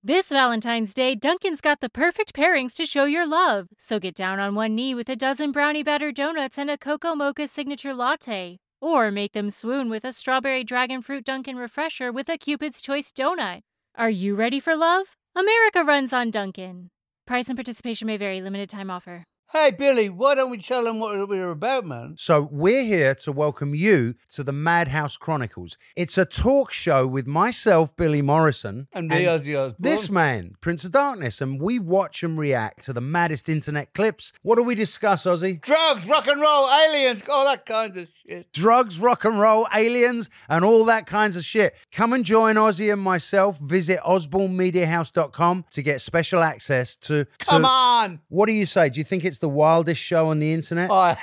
This Valentine's Day, Dunkin's got the perfect pairings to show your love. So get down on one knee with a dozen brownie batter donuts and a cocoa mocha signature latte. Or make them swoon with a strawberry dragon fruit Dunkin' refresher with a Cupid's Choice donut. Are you ready for love? America runs on Dunkin'. Price and participation may vary. Limited time offer. Hey, Billy, why don't we tell them what we're about, man? So we're here to welcome you to the Madhouse Chronicles. It's a talk show with myself, Billy Morrison. And me, Ozzy Osbourne. This man, Prince of Darkness. And we watch and react to the maddest internet clips. What do we discuss, Ozzy? Drugs, rock and roll, aliens, all that kind of shit. Drugs, rock and roll, aliens, and all that kinds of shit. Come and join Ozzy and myself. Visit osbornemediahouse.com to get special access to... Come on! What do you say? Do you think it's the wildest show on the internet? Oh.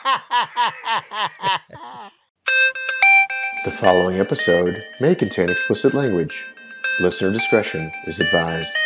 The following episode may contain explicit language. Listener discretion is advised.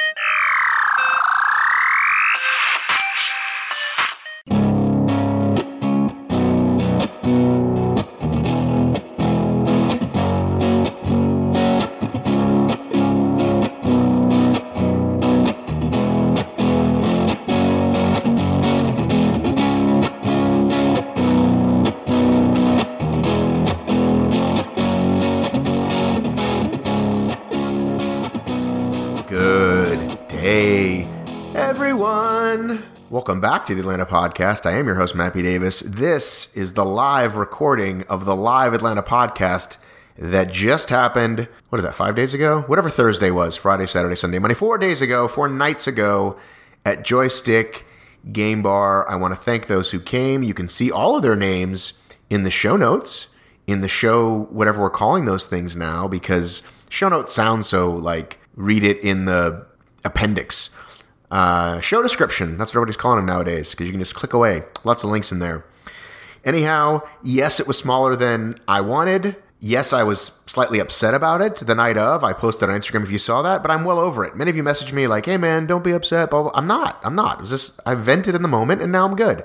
Welcome back to the Atlanta Podcast. I am your host, Matt P. Davis. This is the live recording of the live Atlanta Podcast that just happened, what is that, 5 days ago? Whatever Thursday was, Friday, Saturday, Sunday, Monday, 4 days ago, 4 nights ago at Joystick Game Bar. I want to thank those who came. You can see all of their names in the show notes, in the show, whatever we're calling those things now, because show notes sound so like read it in the appendix. Show description, that's what everybody's calling them nowadays, because you can just click away. Lots of links in there. Anyhow, yes, it was smaller than I wanted. Yes, I was slightly upset about it the night of. I posted on Instagram if you saw that, but I'm well over it. Many of you messaged me like, hey man, don't be upset, blah, blah. I'm not. It was just, I vented in the moment and now I'm good.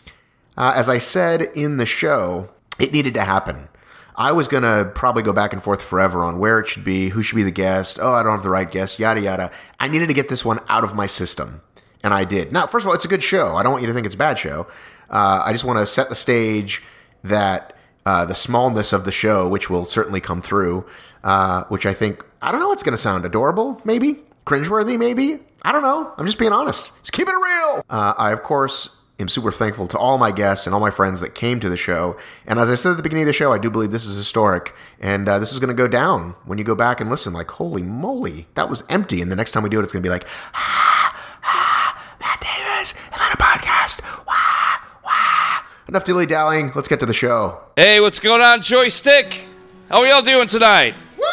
As I said in the show, it needed to happen. I was going to probably go back and forth forever on where it should be, who should be the guest. Oh, I don't have the right guest, yada, yada. I needed to get this one out of my system, and I did. Now, first of all, it's a good show. I don't want you to think it's a bad show. I just want to set the stage that the smallness of the show, which will certainly come through, which I think, I don't know, it's going to sound adorable, maybe? Cringeworthy, maybe? I don't know. I'm just being honest. Just keep it real. I, of course... I'm super thankful to all my guests and all my friends that came to the show. And as I said at the beginning of the show, I do believe this is historic. And this is going to go down when you go back and listen. Like, holy moly, that was empty. And the next time we do it, it's going to be like, Matt Davis, Atlanta Podcast. Enough dilly-dallying. Let's get to the show. Hey, what's going on, Joystick? How are y'all doing tonight?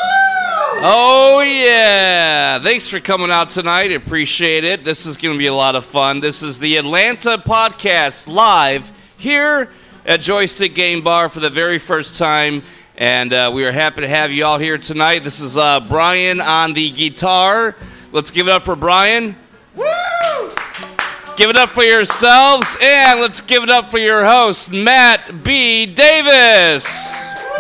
Oh, yeah. Thanks for coming out tonight. Appreciate it. This is going to be a lot of fun. This is the Atlanta Podcast live here at Joystick Game Bar for the very first time. And we are happy to have you all here tonight. This is Brian on the guitar. Let's give it up for Brian. Woo! Give it up for yourselves. And let's give it up for your host, Matt B. Davis.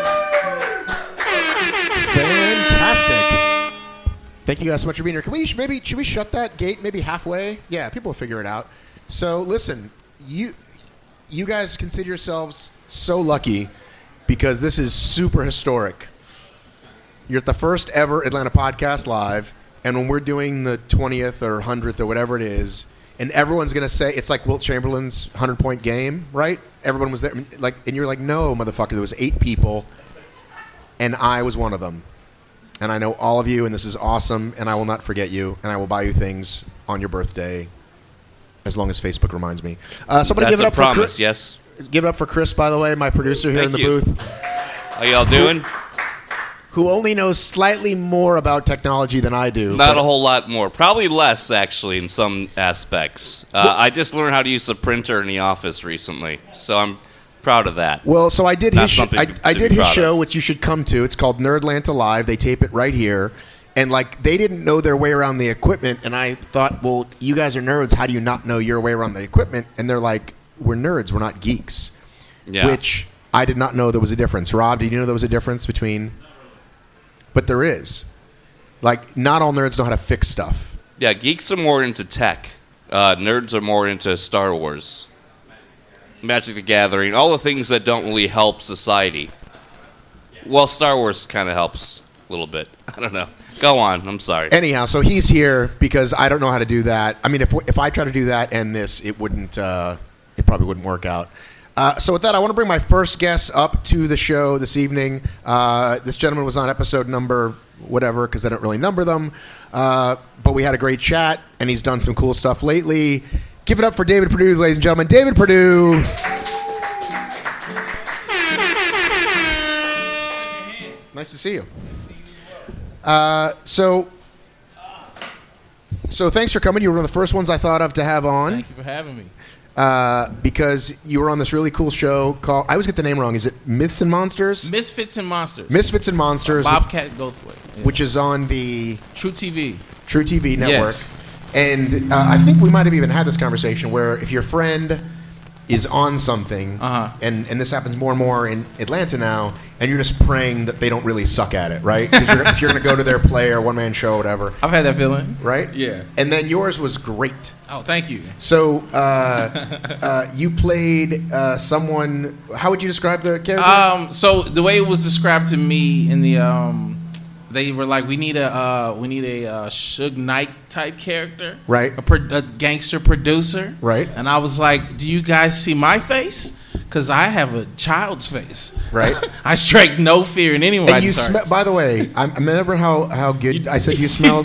Thank you guys so much for being here. Should we shut that gate maybe halfway? Yeah, people will figure it out. So listen, you guys consider yourselves so lucky because this is super historic. You're at the first ever Atlanta Podcast live, and when we're doing the 20th or 100th or whatever it is, and everyone's going to say, it's like Wilt Chamberlain's 100-point game, right? Everyone was there, like, and you're like, no, motherfucker, there was 8 people, and I was one of them. And I know all of you, and this is awesome, and I will not forget you, and I will buy you things on your birthday, as long as Facebook reminds me. Somebody That's give it up a promise, for Chris. yes. Give it up for Chris, by the way, my producer here Thank in the you. booth. How y'all doing? Who only knows slightly more about technology than I do. Not a whole lot more. Probably less, actually, in some aspects. I just learned how to use a printer in the office recently, so I'm proud of that. Well, so I did his I did his show, of. which you should come to. It's called Nerdlanta Live. They tape it right here. And, like, they didn't know their way around the equipment. And I thought, well, you guys are nerds. How do you not know your way around the equipment? And they're like, we're nerds. We're not geeks. Yeah. Which I did not know there was a difference. Rob, did you know there was a difference between... But there is. Like, not all nerds know how to fix stuff. Yeah, geeks are more into tech. Nerds are more into Star Wars, Magic the Gathering, all the things that don't really help society. Well, Star Wars kind of helps a little bit. I don't know. Go on. I'm sorry. Anyhow, so he's here because I don't know how to do that. I mean, if I try to do that and this, it wouldn't. It probably wouldn't work out. So with that, I want to bring my first guest up to the show this evening. This gentleman was on episode number whatever because I don't really number them. But we had a great chat, and he's done some cool stuff lately. Give it up for David Perdue, ladies and gentlemen. David Perdue. Nice to see you. So thanks for coming. You were one of the first ones I thought of to have on. Thank you for having me. Because you were on this really cool show called, I always get the name wrong, is it Myths and Monsters? Misfits and Monsters. Misfits and Monsters. Bobcat Goldthwait. Yeah. Which is on the True TV. True TV network. Yes. And I think we might have even had this conversation where if your friend is on something, and this happens more and more in Atlanta now, and you're just praying that they don't really suck at it, right? Because if you're going to go to their play or one-man show or whatever. I've had that feeling. Right? Yeah. And then yours was great. Oh, thank you. So you played someone, how would you describe the character? So the way it was described to me in the they were like, we need a Suge Knight type character, Right. A gangster producer, Right. And I was like, do you guys see my face? Because I have a child's face, Right. I strike no fear in anyone. And you by the way, I remember how good I said you smelled.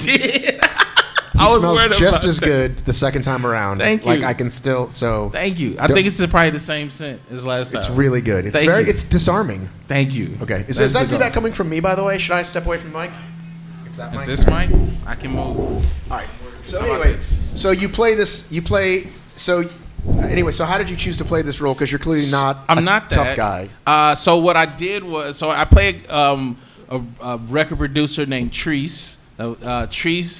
You You was smells worried just about as that. good the second time around. Thank you. Like I can still Thank you. I think it's probably the same scent as last time. It's really good. It's Thank you. It's disarming. Thank you. Okay. Is That's that good feedback talk. coming from me, by the way? Should I step away from the mic? It's that Is mic. this mic? I can move. All right. So How about anyway, this? so you play this. You play. So anyway, so how did you choose to play this role? Because you're clearly not. I'm a not tough that guy. So what I did was, I played a record producer named Treese. Treese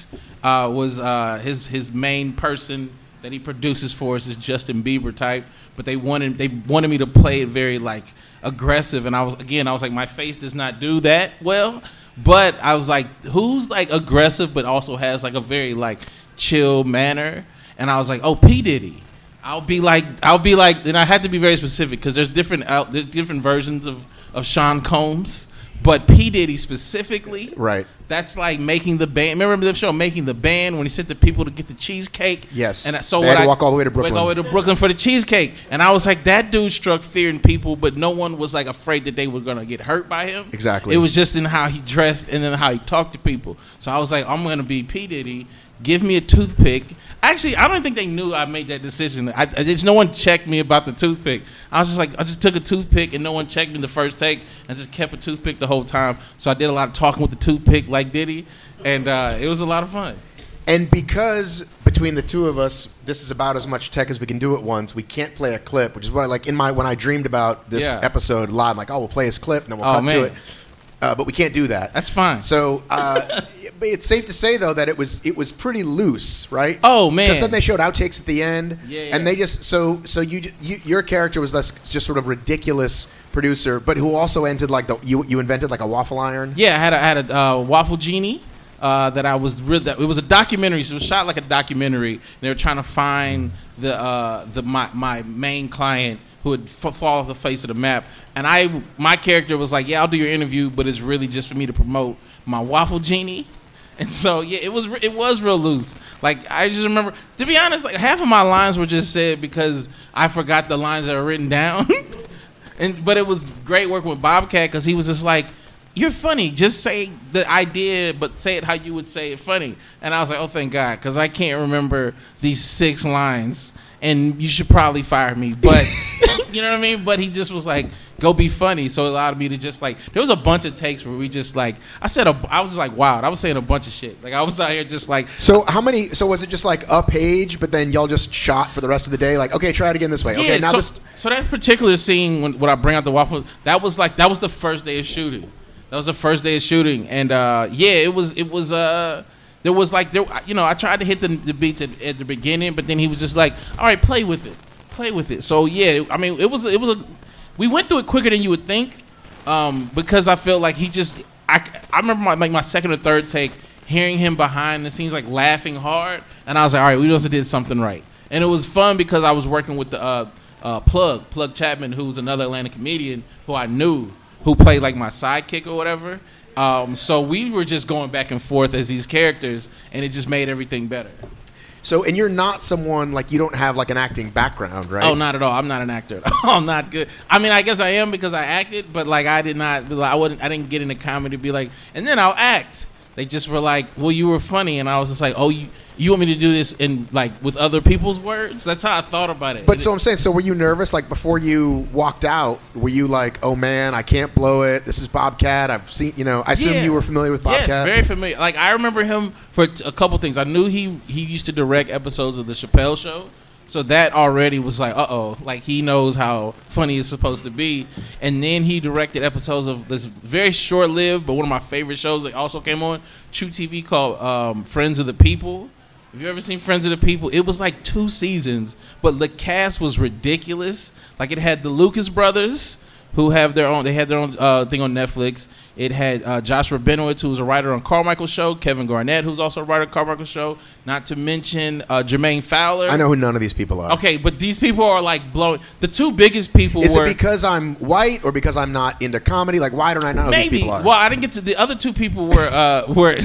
was his main person that he produces for us is Justin Bieber type, but they wanted me to play it very like aggressive, and I was like, my face does not do that well, but I was like, who's like aggressive but also has like a very like chill manner, and I was like, oh, P. Diddy. I'll be like, and I had to be very specific because there's different versions of Sean Combs, but P. Diddy specifically, Right. That's like Making the Band. Remember the show Making the Band when he sent the people to get the cheesecake? Yes. And so They had to walk all the way to Brooklyn. All the way to Brooklyn for the cheesecake. And I was like, that dude struck fear in people, but no one was like afraid that they were gonna get hurt by him. Exactly. It was just in how he dressed and then how he talked to people. So I was like, I'm gonna be P. Diddy. Give me a toothpick. Actually, I don't think they knew I made that decision. No one checked me about the toothpick. I was just like, I just took a toothpick and no one checked me in the first take and just kept a toothpick the whole time. So I did a lot of talking with the toothpick like Diddy, and it was a lot of fun. And because between the two of us, this is about as much tech as we can do at once. We can't play a clip, which is what I like when I dreamed about this episode live. I'm like, oh, we'll play his clip and then we'll cut to it. But we can't do that. That's fine. So it's safe to say though that it was pretty loose, right? Oh man! Because then they showed outtakes at the end, Yeah. and they just so your character was less just sort of ridiculous producer, but who also entered like you invented like a waffle iron. Yeah, I had a waffle genie that I was it was a documentary. So it was shot like a documentary. They were trying to find my main client who would fall off the face of the map, and my character was like, yeah, I'll do your interview, but it's really just for me to promote my waffle genie. And so yeah, it was real loose. Like I just remember, to be honest, like half of my lines were just said because I forgot the lines that were written down. But it was great working with Bobcat because he was just like, you're funny. Just say the idea, but say it how you would say it funny. And I was like, oh, thank God, because I can't remember these 6 lines, and you should probably fire me. But you know what I mean? But he just was like, go be funny. So it allowed me to just like, there was a bunch of takes where we just like, I was just like, wow, I was saying a bunch of shit. Like I was out here just like. So was it just like a page, but then y'all just shot for the rest of the day? Like, okay, try it again this way. Yeah, okay, now so that particular scene when I bring out the waffle, that was the first day of shooting. That was the first day of shooting, and it was there was like I tried to hit the beats at the beginning, but then he was just like, all right, play with it. So yeah, I mean we went through it quicker than you would think, because I felt like I remember my second or third take, hearing him behind the scenes, like laughing hard, and I was like, all right, we just did something right. And it was fun because I was working with the Plug Chapman, who's another Atlanta comedian who I knew, who played like my sidekick or whatever. So we were just going back and forth as these characters, and it just made everything better. So, and you're not someone, like, you don't have, like, an acting background, right? Oh, not at all. I'm not an actor. I'm not good. I mean, I guess I am because I acted, but, like, I didn't get into comedy to be like, and then I'll act. They just were like, well, you were funny, and I was just like, oh, you want me to do this in, like, with other people's words? That's how I thought about it. But so I'm saying, so were you nervous, like, before you walked out? Were you like, oh, man, I can't blow it. This is Bobcat. I've seen, I assume you were familiar with Bobcat. Yes, very familiar. Like, I remember him for a couple things. I knew he used to direct episodes of The Chappelle Show. So that already was like, like he knows how funny it's supposed to be. And then he directed episodes of this very short-lived, but one of my favorite shows that also came on True TV called Friends of the People. Have you ever seen Friends of the People? It was like 2 seasons, but the cast was ridiculous. Like, it had the Lucas brothers, who had their own thing on Netflix. It had Josh Rabinowitz, who's a writer on Carmichael's show, Kevin Garnett, who's also a writer on Carmichael's show, not to mention Jermaine Fowler. I know who none of these people are. Okay, but these people are like blowing. The 2 biggest people Is were... it because I'm white or because I'm not into comedy? Like, why don't I know who these people are? Well, I didn't get to... The other 2 people were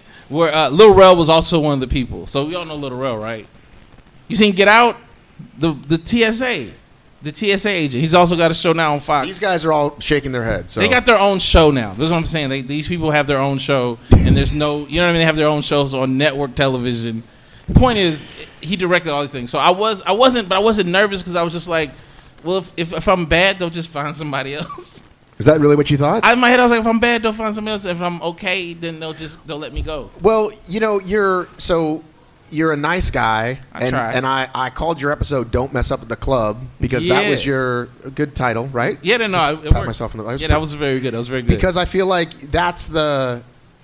Lil Rel was also one of the people. So we all know Lil Rel, right? You seen Get Out? The TSA. The TSA agent. He's also got a show now on Fox. These guys are all shaking their heads. So. They got their own show now. That's what I'm saying. These people have their own show, and there's no, you know what I mean? They have their own shows on network television. The point is, he directed all these things. So I wasn't nervous because I was just like, well, if I'm bad, they'll just find somebody else. Is that really what you thought? In my head, I was like, if I'm bad, they'll find somebody else. If I'm okay, then they'll let me go. Well, you're a nice guy, and I called your episode "Don't Mess Up at the Club" because that was your good title, right? Yeah, it pat worked. Myself in the, that was very good. That was very good because I feel like that's the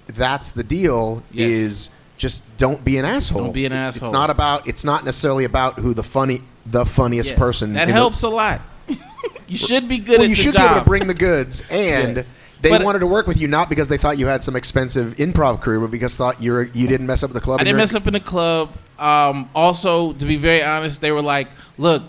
deal. Yes. Is just don't be an asshole. Don't be an asshole. It's not necessarily about who the funniest person. That helps a lot. You should be good at the job. You should be able to bring the goods and. Yes. They wanted to work with you not because they thought you had some expensive improv career, but because thought you didn't mess up at the club. I didn't mess up in the club. Also, to be very honest, they were like, "Look,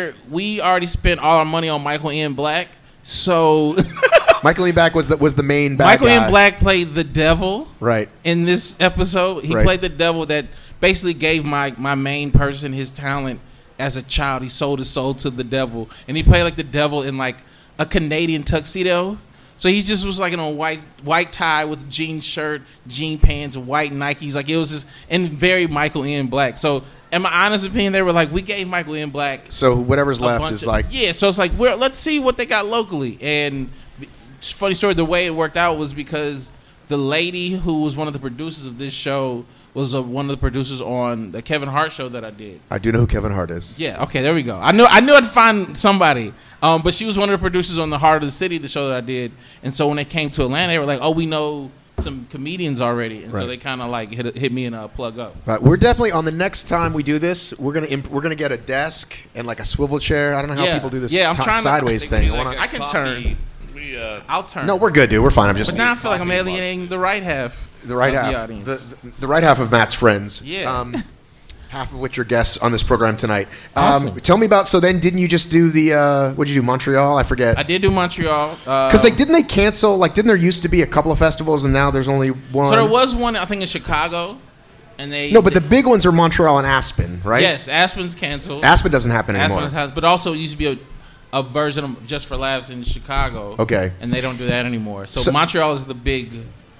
we already spent all our money on Michael Ian Black, so." Michael Ian Black was the main bad guy. Michael Ian Black played the devil, right? In this episode, he played the devil that basically gave my main person his talent as a child. He sold his soul to the devil, and he played like the devil in like a Canadian tuxedo. So he just was like in a white tie with jean shirt, jean pants, white Nikes. Like it was just, and very Michael Ian Black. So in my honest opinion, they were like, we gave Michael Ian Black. So whatever's left is like. Yeah, so it's like, let's see what they got locally. And funny story, the way it worked out was because the lady who was one of the producers of this show was one of the producers on the Kevin Hart show that I did. I do know who Kevin Hart is. Yeah, okay, there we go. I knew I'd find somebody. But she was one of the producers on The Heart of the City, the show that I did. And so when they came to Atlanta, they were like, oh, we know some comedians already. And so they kind of like hit me and plug up. Right. We're definitely, on the next time we do this, we're gonna get a desk and like a swivel chair. I don't know how people do this sideways thing. I can turn. I'll turn. No, we're good, dude. We're fine. But now I feel like I'm alienating the right half. The right half. The right half of Matt's friends. Yeah. Half of which are guests on this program tonight. Awesome. Tell me about, so then didn't you just do the, what did you do, Montreal? I forget. I did do Montreal. Because didn't they cancel, didn't there used to be a couple of festivals and now there's only one? So there was one, I think, in Chicago. No, but the big ones are Montreal and Aspen, right? Yes, Aspen's canceled. Aspen doesn't happen anymore. But also it used to be a version of Just for Laughs in Chicago. Okay. And they don't do that anymore. So Montreal is the big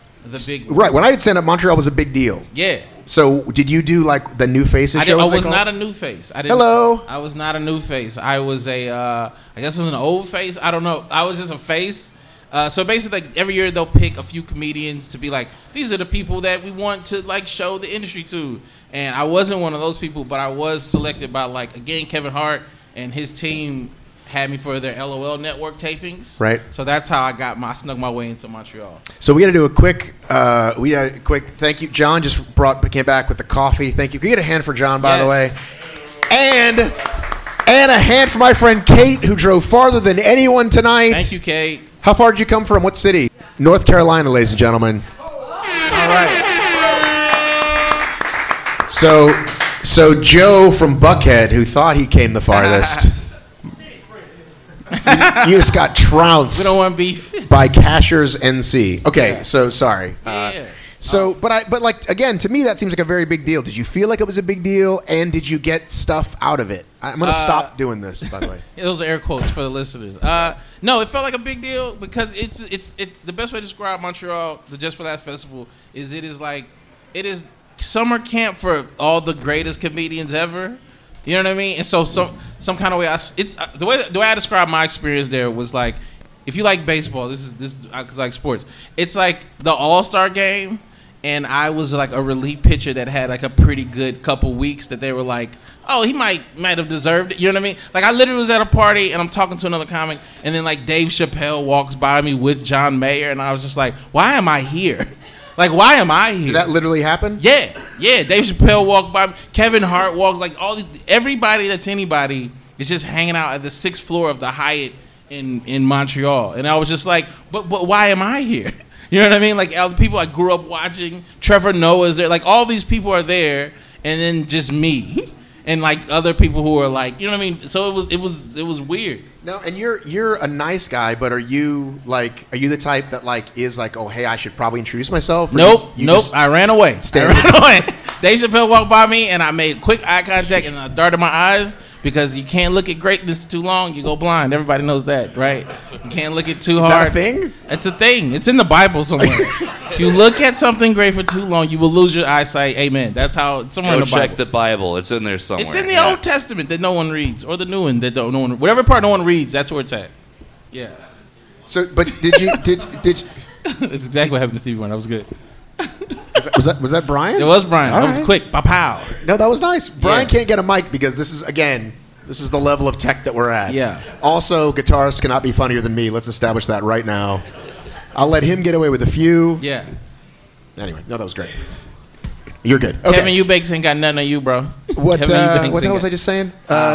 right. When I did stand up, Montreal was a big deal. Yeah. So did you do the New Faces shows? I was not a new face. Hello. I was not a new face. I was I guess it was an old face. I don't know. I was just a face. So basically, every year they'll pick a few comedians to be like, these are the people that we want to show the industry to. And I wasn't one of those people, but I was selected by again, Kevin Hart and his team had me for their LOL network tapings. Right. So that's how I snuck my way into Montreal. So we got to do a quick thank you. John just came back with the coffee. Thank you. Can you get a hand for John, by the way? And a hand for my friend Kate, who drove farther than anyone tonight. Thank you, Kate. How far did you come from? What city? North Carolina, ladies and gentlemen. All right. So Joe from Buckhead, who thought he came the farthest, you just got trounced We don't want beef. by Cashers NC. Okay, so sorry. Yeah. But like again, to me that seems like a very big deal. Did you feel like it was a big deal, and did you get stuff out of it? I'm gonna stop doing this, by the way. Those are air quotes for the listeners. No, it felt like a big deal because it's the best way to describe Montreal, the Just for Laughs Festival, is it is summer camp for all the greatest comedians ever. You know what I mean? And so some kind of way the way I described my experience there was like, if you like baseball, this is because I like sports. It's like the All-Star game. And I was like a relief pitcher that had like a pretty good couple weeks that they were like, oh, he might have deserved it. You know what I mean? Like I literally was at a party and I'm talking to another comic, and then like Dave Chappelle walks by me with John Mayer, and I was just like, why am I here? Like, why am I here? Did that literally happen? Yeah. Dave Chappelle walked by me. Kevin Hart walks, like everybody that's anybody is just hanging out at the 6th floor of the Hyatt in Montreal, and I was just like, but why am I here? You know what I mean? Like all the people I grew up watching, Trevor Noah's there. Like all these people are there, and then just me, and like other people who are like, you know what I mean? So it was weird. No, and you're a nice guy, but are you the type that like is like, oh hey, I should probably introduce myself? Nope. Just I ran away. I ran away. Dave Chappelle walked by me, and I made quick eye contact, and I darted my eyes. Because you can't look at greatness too long, you go blind. Everybody knows that, right? You can't look at too hard. Is that a thing? It's a thing. It's in the Bible somewhere. If you look at something great for too long, you will lose your eyesight. Amen. That's how it's somewhere in Go the Bible. check the Bible. It's in there somewhere. It's in the Old Testament that no one reads, or the New one that no one. Whatever part no one reads, that's where it's at. Yeah. So, but did you? That's exactly what happened to Stevie Wonder. That was good. Was that Brian? It was Brian. All That was right. quick. Pow. No, that was nice. Brian Yeah. can't get a mic because this is the level of tech that we're at. Yeah. Also, guitarists cannot be funnier than me. Let's establish that right now. I'll let him get away with a few. Yeah. Anyway, no, that was great. You're good. Okay. Kevin Eubanks ain't got nothing on you, bro. What Kevin Eubanks what the hell ain't was got- I just saying?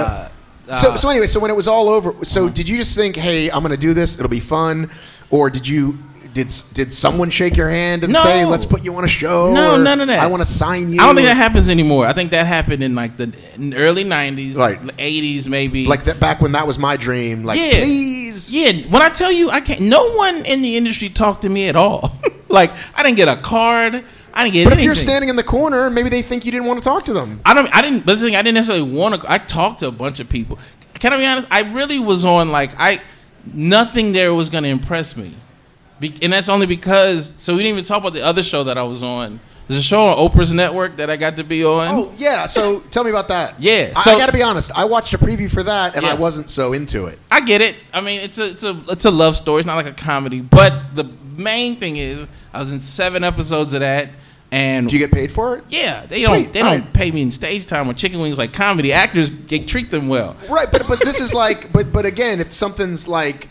So anyway, so when it was all over, so did you just think, hey, I'm going to do this, it'll be fun, or did someone shake your hand and No. say, let's put you on a show? No, or, none of that. I want to sign you. I don't think that happens anymore. I think that happened in like the early 90s, Right. 80s maybe. Like that back when that was my dream. Like, Yeah. please. Yeah, when I tell you, I can't. No one in the industry talked to me at all. Like I didn't get a card. I didn't get But anything. if you're standing in the corner, maybe they think you didn't want to talk to them. I didn't. But the thing, I didn't necessarily want to. I talked to a bunch of people. Can I be honest? I really was on like nothing there was going to impress me, and that's only because. So we didn't even talk about the other show that I was on. There's a show on Oprah's network that I got to be on. Oh, yeah. So tell me about that. Yeah, I so- got to be honest. I watched a preview for that, and Yeah. I wasn't so into it. I get it. I mean, it's a love story. It's not like a comedy. But the main thing is, I was in 7 episodes of that, and Did you get paid for it? yeah, they Sweet. don't All right. pay me in stage time or chicken wings like comedy actors. They treat them well. Right, but this is like, but again, if something's like,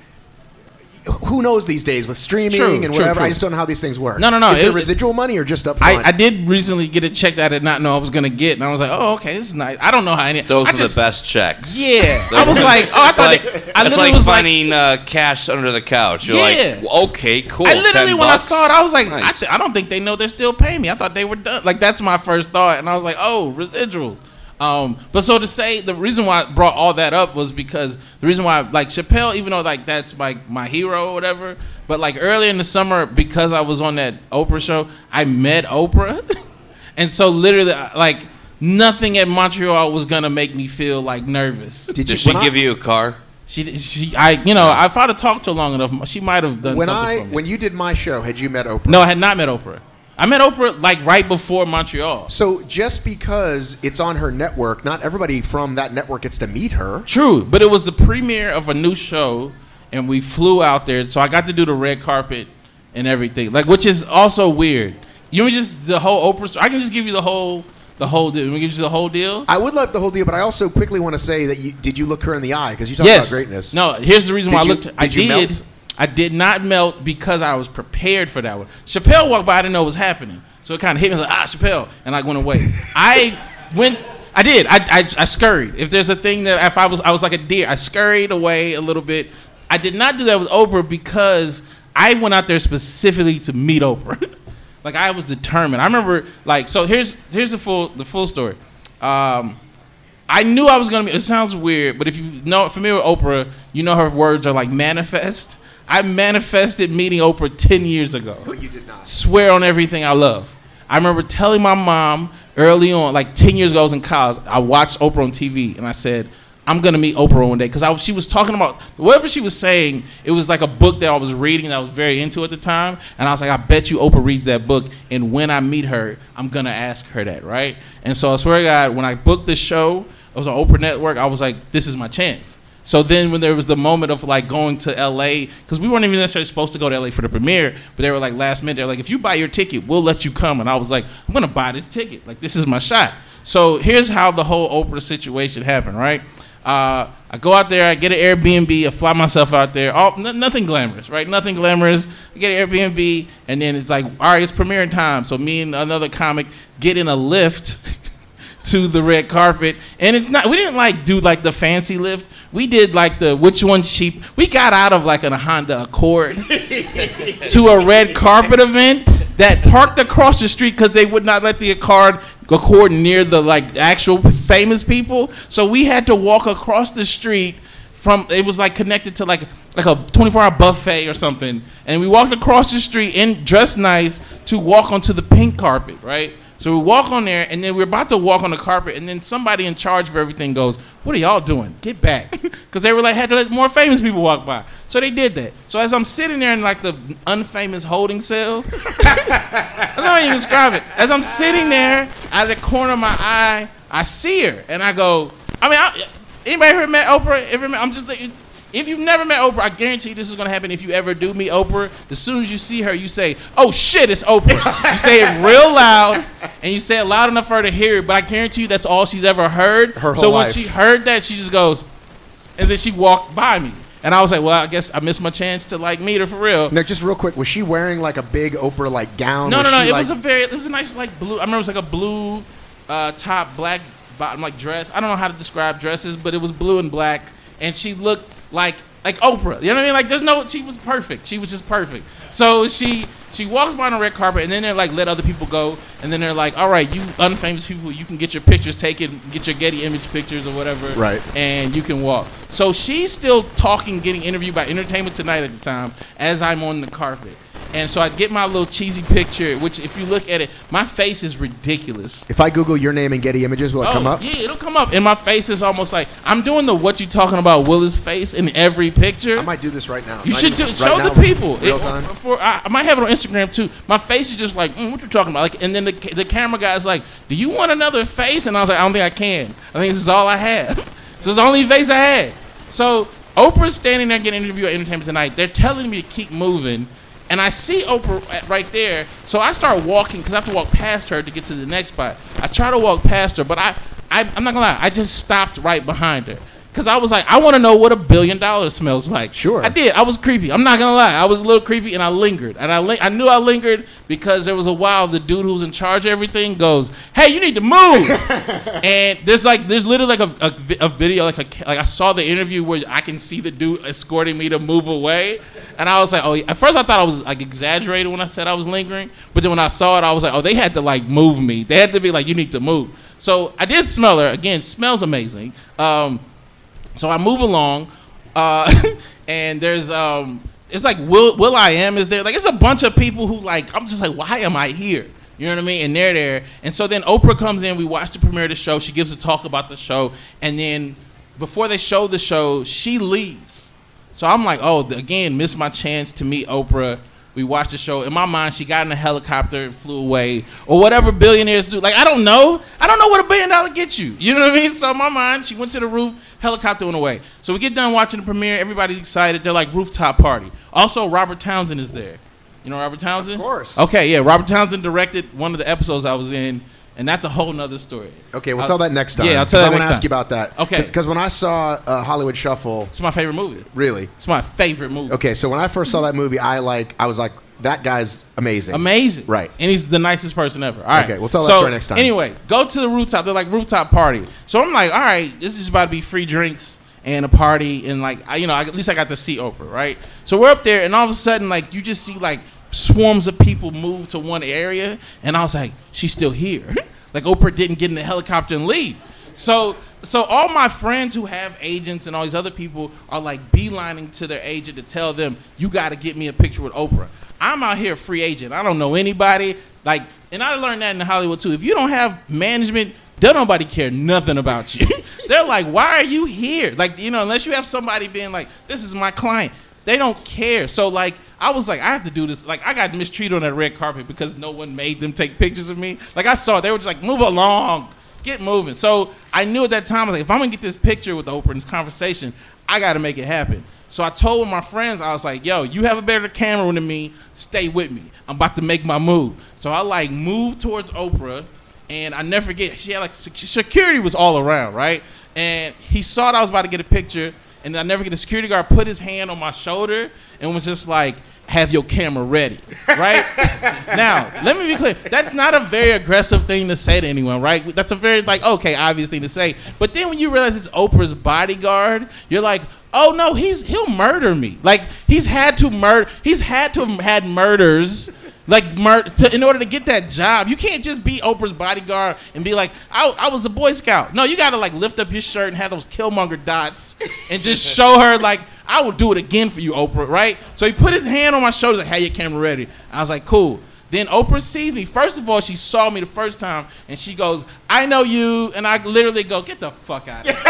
who knows these days with streaming True, and true, whatever, true. I just don't know how these things work. No. Is there It- residual money or just up front? I did recently get a check that I did not know I was gonna get, and I was like, oh, okay, this is nice. I don't know how any. Those I are just- the best checks. Yeah, I was like, oh, I It's thought like, I it's literally like was finding cash under the couch. You're Yeah. like, okay, cool. I literally, 10 when I bucks. saw it, I was like, Nice. I don't think they know they're still paying me. I thought they were done. Like, that's my first thought. And I was like, oh, residuals. But so to say, the reason why I brought all that up was because the reason why, like, Chappelle, even though, like, that's my hero or whatever, but, like, early in the summer, because I was on that Oprah show, I met Oprah. And so, literally, like, nothing at Montreal was going to make me feel, like, nervous. Did she give you a car? If I'd have talked to her long enough, she might have done something for me. When you did my show, had you met Oprah? No, I had not met Oprah. I met Oprah like right before Montreal. So just because it's on her network, not everybody from that network gets to meet her. True, but it was the premiere of a new show, and we flew out there, so I got to do the red carpet and everything, like, which is also weird. You mean just the whole Oprah story? I can just give you the whole deal. Let me give you the whole deal. I would love the whole deal, but I also quickly want to say that did you look her in the eye? Because you talk about greatness. No, here's the reason why I looked. Did you melt? I did not melt because I was prepared for that one. Chappelle walked by, I didn't know what was happening. So it kind of hit me. I was like, Chappelle. And I went away. I did. I scurried. If there's a thing that if I was like a deer, I scurried away a little bit. I did not do that with Oprah because I went out there specifically to meet Oprah. Like I was determined. I remember like so. Here's the full story. I knew I was gonna be. It sounds weird, but if you know familiar with Oprah, you know her words are like manifest. I manifested meeting Oprah 10 years ago. But you did not. Swear on everything I love. I remember telling my mom early on, like 10 years ago, I was in college. I watched Oprah on TV, and I said, I'm going to meet Oprah one day. Because she was talking about, whatever she was saying, it was like a book that I was reading that I was very into at the time. And I was like, I bet you Oprah reads that book. And when I meet her, I'm going to ask her that, right? And so I swear to God, when I booked the show, it was on Oprah Network, I was like, this is my chance. So then when there was the moment of like going to LA, because we weren't even necessarily supposed to go to LA for the premiere, but they were like last minute, they were like, if you buy your ticket, we'll let you come. And I was like, I'm going to buy this ticket. Like, this is my shot. So here's how the whole Oprah situation happened, right? I go out there, I get an Airbnb, I fly myself out there. Nothing glamorous, right? Nothing glamorous. I get an Airbnb, and then it's like, all right, it's premiering time. So me and another comic get in a lift to the red carpet. And it's not, we didn't like do like the fancy lift. We did like the which one's cheap. We got out of like a Honda Accord to a red carpet event that parked across the street because they would not let the Accord near the like actual famous people. So we had to walk across the street from, it was like connected to like a 24-hour buffet or something. And we walked across the street and dressed nice to walk onto the pink carpet, right? So we walk on there, and then we're about to walk on the carpet, and then somebody in charge of everything goes, what are y'all doing? Get back. Because they were like, had to let more famous people walk by. So they did that. So as I'm sitting there in like the unfamous holding cell, that's how you describe it. As I'm sitting there, out of the corner of my eye, I see her, and I go, anybody ever met Oprah? If you've never met Oprah, I guarantee this is going to happen if you ever do meet Oprah. As soon as you see her, you say, oh, shit, it's Oprah. You say it real loud, and you say it loud enough for her to hear it, but I guarantee you that's all she's ever heard. Her whole so when life. she heard that, she just goes, and then she walked by me. And I was like, well, I guess I missed my chance to, like, meet her for real. Now, just real quick, was she wearing, like, a big Oprah, like, gown? No. It was a nice, like, blue. I remember it was like a blue top, black bottom, like, dress. I don't know how to describe dresses, but it was blue and black, and she looked like Oprah, you know what I mean? Like, she was perfect. She was just perfect. So she walks by on the red carpet, and then they're like, let other people go, and then they're like, all right, you unfamous people, you can get your pictures taken, get your Getty Image pictures or whatever, right? And you can walk. So she's still talking, getting interviewed by Entertainment Tonight at the time, as I'm on the carpet. And so I get my little cheesy picture, which if you look at it, my face is ridiculous. If I Google your name and Getty Images, will it come up? Yeah, it'll come up. And my face is almost like, I'm doing the what you talking about Willis face in every picture. I might do this right now. You should show the people. Real time. I might have it on Instagram too. My face is just like, what you talking about? Like, and then the camera guy's like, do you want another face? And I was like, I don't think I can. I think this is all I have. So it's the only face I had. So Oprah's standing there getting interviewed at Entertainment Tonight. They're telling me to keep moving. And I see Oprah right there, so I start walking because I have to walk past her to get to the next spot. I try to walk past her, but I'm not gonna lie, I just stopped right behind her because I was like, I want to know what $1 billion smells like. Sure, I did. I was creepy. I'm not gonna lie, I was a little creepy, and I lingered. And I knew I lingered because there was a while the dude who was in charge of everything goes, "Hey, you need to move." And there's literally like a video, like I saw the interview where I can see the dude escorting me to move away. And I was like, oh, at first I thought I was like exaggerated when I said I was lingering. But then when I saw it, I was like, oh, they had to like move me. They had to be like, you need to move. So I did smell her. Again, smells amazing. So I move along. And there's, it's like Will.i.am is there. Like, it's a bunch of people who like, I'm just like, why am I here? You know what I mean? And they're there. And so then Oprah comes in. We watch the premiere of the show. She gives a talk about the show. And then before they show the show, she leaves. So I'm like, oh, again, missed my chance to meet Oprah. We watched the show. In my mind, she got in a helicopter and flew away. Or whatever billionaires do. Like, I don't know. I don't know what $1 billion gets you. You know what I mean? So in my mind, she went to the roof, helicopter went away. So we get done watching the premiere. Everybody's excited. They're like rooftop party. Also, Robert Townsend is there. You know Robert Townsend? Of course. Okay, yeah. Robert Townsend directed one of the episodes I was in. And that's a whole nother story. Okay, we'll tell that next time. Yeah, I'll tell that next time. I want to ask you about that. Okay. Because when I saw Hollywood Shuffle... It's my favorite movie. Really? It's my favorite movie. Okay, so when I first saw that movie, I was like, that guy's amazing. Amazing. Right. And he's the nicest person ever. All right. Okay, we'll tell that story next time. Anyway, go to the rooftop. They're like rooftop party. So I'm like, all right, this is about to be free drinks and a party. And like, at least I got to see Oprah, right? So we're up there, and all of a sudden, like, you just see like swarms of people moved to one area, and I was like, she's still here. Like Oprah didn't get in the helicopter and leave. So all my friends who have agents and all these other people are like beelining to their agent to tell them, you got to get me a picture with Oprah. I'm out here a free agent. I don't know anybody. Like, and I learned that in Hollywood too. If you don't have management, don't nobody care nothing about you. They're like, why are you here? Like, you know, unless you have somebody being like, this is my client. They don't care. So like, I was like, I have to do this. Like, I got mistreated on that red carpet because no one made them take pictures of me. Like, I saw it. They were just like, move along. Get moving. So I knew at that time, I was like, if I'm going to get this picture with Oprah in this conversation, I got to make it happen. So I told my friends, I was like, yo, you have a better camera than me. Stay with me. I'm about to make my move. So I like moved towards Oprah, and I never forget, she had like security was all around, right? And he saw that I was about to get a picture, and I never get the security guard put his hand on my shoulder and was just like, have your camera ready, right? Now, let me be clear. That's not a very aggressive thing to say to anyone, right? That's a very, like, okay, obvious thing to say. But then when you realize it's Oprah's bodyguard, you're like, oh, no, he'll murder me. Like, he's had to have had murders, like, in order to get that job. You can't just be Oprah's bodyguard and be like, I was a Boy Scout. No, you got to, like, lift up your shirt and have those Killmonger dots and just show her, like, I will do it again for you, Oprah, right? So he put his hand on my shoulder, like, have your camera ready. I was like, cool. Then Oprah sees me. First of all, she saw me the first time, and she goes, I know you. And I literally go, get the fuck out of here.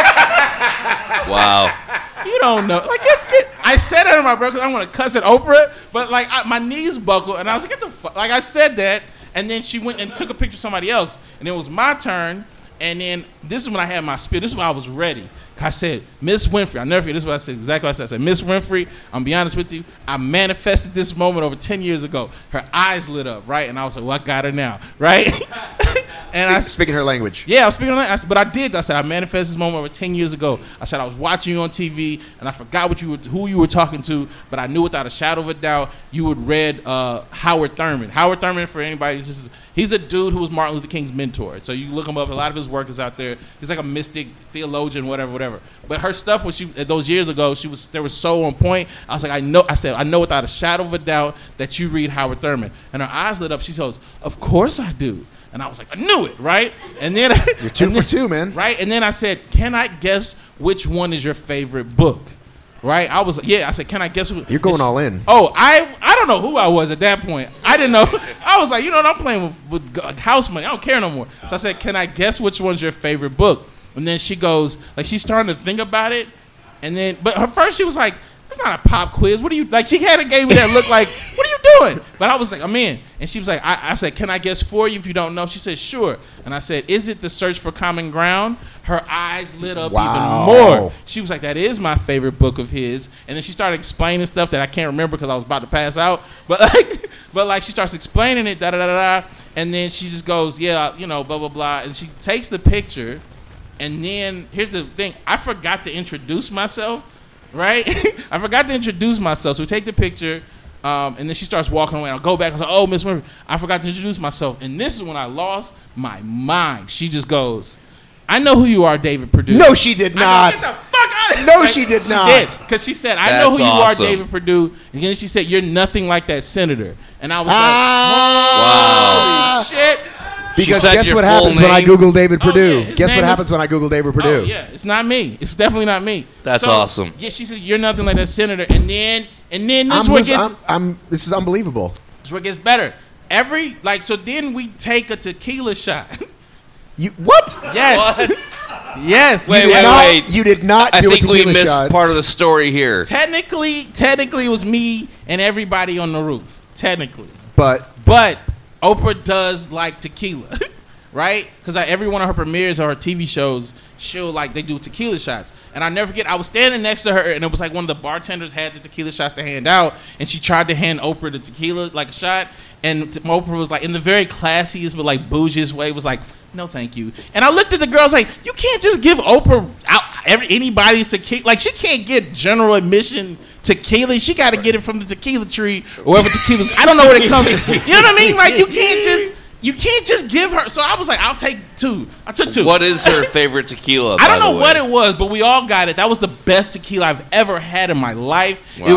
Wow. You don't know. Like, I said it on my breath because I want to cuss at Oprah, but, like, my knees buckled, and I was like, get the fuck. Like, I said that, and then she went and took a picture of somebody else, and it was my turn. And then this is when I had my spiel. This is when I was ready. I said, Miss Winfrey. I'll never forget. This is what I said. Exactly what I said. I said, Miss Winfrey, I'm be honest with you. I manifested this moment over 10 years ago. Her eyes lit up, right? And I was like, well, I got her now, right? And I speaking her language. Yeah, I was speaking her language. But I did. I said, I manifested this moment over 10 years ago. I said, I was watching you on TV, and I forgot who you were talking to, but I knew without a shadow of a doubt you had read Howard Thurman. Howard Thurman, for anybody, he's a dude who was Martin Luther King's mentor. So you look him up. A lot of his work is out there. He's like a mystic theologian, whatever. But her stuff was those years ago. They were so on point. I was like, I know without a shadow of a doubt that you read Howard Thurman. And her eyes lit up. She goes, of course I do. And I was like, I knew it, right? And then you're two for two, man. Right? And then I said, can I guess which one is your favorite book? Right? I was, yeah. I said, can I guess? You're going all in. Oh, I don't know who I was at that point. I didn't know. I was like, you know what? I'm playing with house money. I don't care no more. So I said, can I guess which one's your favorite book? And then she goes, like, she's starting to think about it. And then, but her first, she was like, it's not a pop quiz. What are you, like, she had a gave me that look like, what are you doing? But I was like, I'm in. And she was like, I said, can I guess for you if you don't know? She said, sure. And I said, is it The Search for Common Ground? Her eyes lit up even more. She was like, that is my favorite book of his. And then she started explaining stuff that I can't remember because I was about to pass out. But like she starts explaining it, da-da-da-da. And then she just goes, yeah, you know, blah, blah, blah. And she takes the picture. And then here's the thing. I forgot to introduce myself. Right? I forgot to introduce myself. So we take the picture, and then she starts walking away. I'll go back and say, oh, Miss Winfrey, I forgot to introduce myself. And this is when I lost my mind. She just goes, I know who you are, David Perdue. No, she did not. Get the fuck out of here. No, she did not. She did. Because she said, I know who you are, David Perdue. And then she said, you're nothing like that senator. And I was like, holy shit. Because guess what happens when I Google David Perdue? Guess what happens when I Google David Perdue? Oh, yeah, it's not me. It's definitely not me. That's awesome. Yeah, she said, you're nothing like that senator. And then this is what gets... This is unbelievable. This is what gets better. So then we take a tequila shot. You what? Yes. What? Yes. Wait. You did not do a tequila shot. I think we missed part of the story here. Technically, it was me and everybody on the roof. Technically. But Oprah does like tequila, right? Because every one of her premieres or her TV shows, they do tequila shots. And I never forget, I was standing next to her, and it was like one of the bartenders had the tequila shots to hand out, and she tried to hand Oprah the tequila, like a shot, and Oprah was like, in the very classiest but like bougiest way, was like, no thank you. And I looked at the girls like, you can't just give Oprah anybody's tequila. Like, she can't get general admission tequila. She got to get it from the tequila tree or wherever tequila's. I don't know where it comes from. You know what I mean? Like, you can't just give her. So I was like, I'll take two. I took two. What is her favorite tequila? I don't know what it was, but we all got it. That was the best tequila I've ever had in my life. Wow.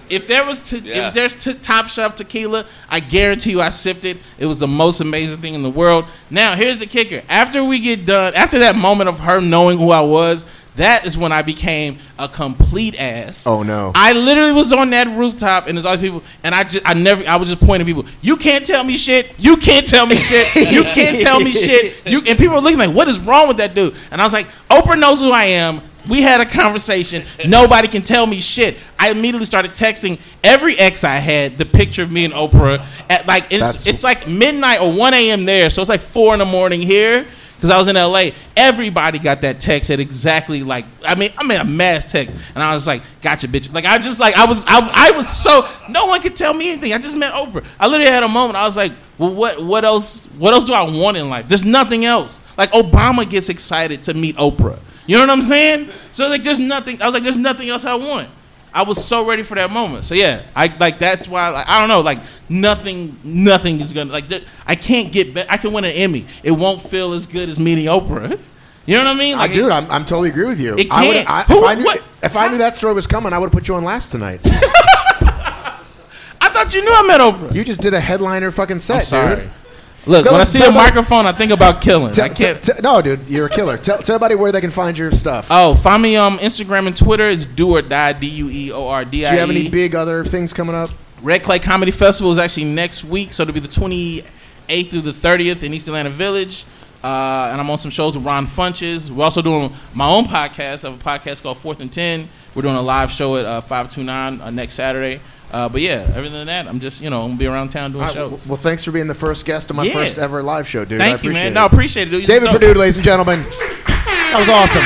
if there's Top Shelf tequila, I guarantee you I sipped it. It was the most amazing thing in the world. Now, here's the kicker. After we get done, after that moment of her knowing who I was, that is when I became a complete ass. Oh no! I literally was on that rooftop, and there's other people, and I was just pointing at people. You can't tell me shit. You can't tell me shit. You can't tell me shit. And people were looking like, what is wrong with that dude? And I was like, Oprah knows who I am. We had a conversation. Nobody can tell me shit. I immediately started texting every ex I had the picture of me and Oprah. At like it's like midnight or 1 a.m. there, so it's like 4 a.m. here. Because I was in L.A., everybody got that text at exactly like, I made a mass text, and I was like, gotcha, bitch. Like, I was so, no one could tell me anything. I just met Oprah. I literally had a moment. I was like, well, what else do I want in life? There's nothing else. Like, Obama gets excited to meet Oprah. You know what I'm saying? So, like, there's nothing else I want. I was so ready for that moment. So yeah, that's why I don't know, like nothing is gonna I can't get back. I can win an Emmy. It won't feel as good as meeting Oprah. You know what I mean? Like, dude, I'm totally agree with you. It can't. If I knew that story was coming, I would have put you on last tonight. I thought you knew I met Oprah. You just did a headliner fucking set, I'm sorry. dude. Look, when I see a microphone, I think about killing. I can't. No, dude, you're a killer. Tell everybody where they can find your stuff. Oh, find me Instagram and Twitter is Do or Die, DUEORDIE. Do you have any big other things coming up? Red Clay Comedy Festival is actually next week, so it'll be the 28th through the 30th in East Atlanta Village. And I'm on some shows with Ron Funches. We're also doing my own podcast. I have a podcast called 4th and 10. We're doing a live show at 529 next Saturday. But yeah, other than that, I'm just, I'm going to be around town doing shows. Well, thanks for being the first guest on my first ever live show, dude. Thank you, man. No, I appreciate it, dude. David Perdue, ladies and gentlemen. That was awesome.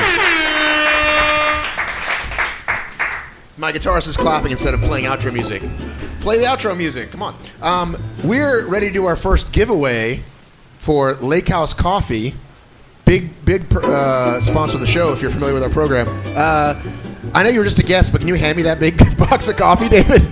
My guitarist is clapping instead of playing outro music. Play the outro music. Come on. We're ready to do our first giveaway for Lake House Coffee. Big sponsor of the show, if you're familiar with our program. I know you were just a guest, but can you hand me that big box of coffee, David?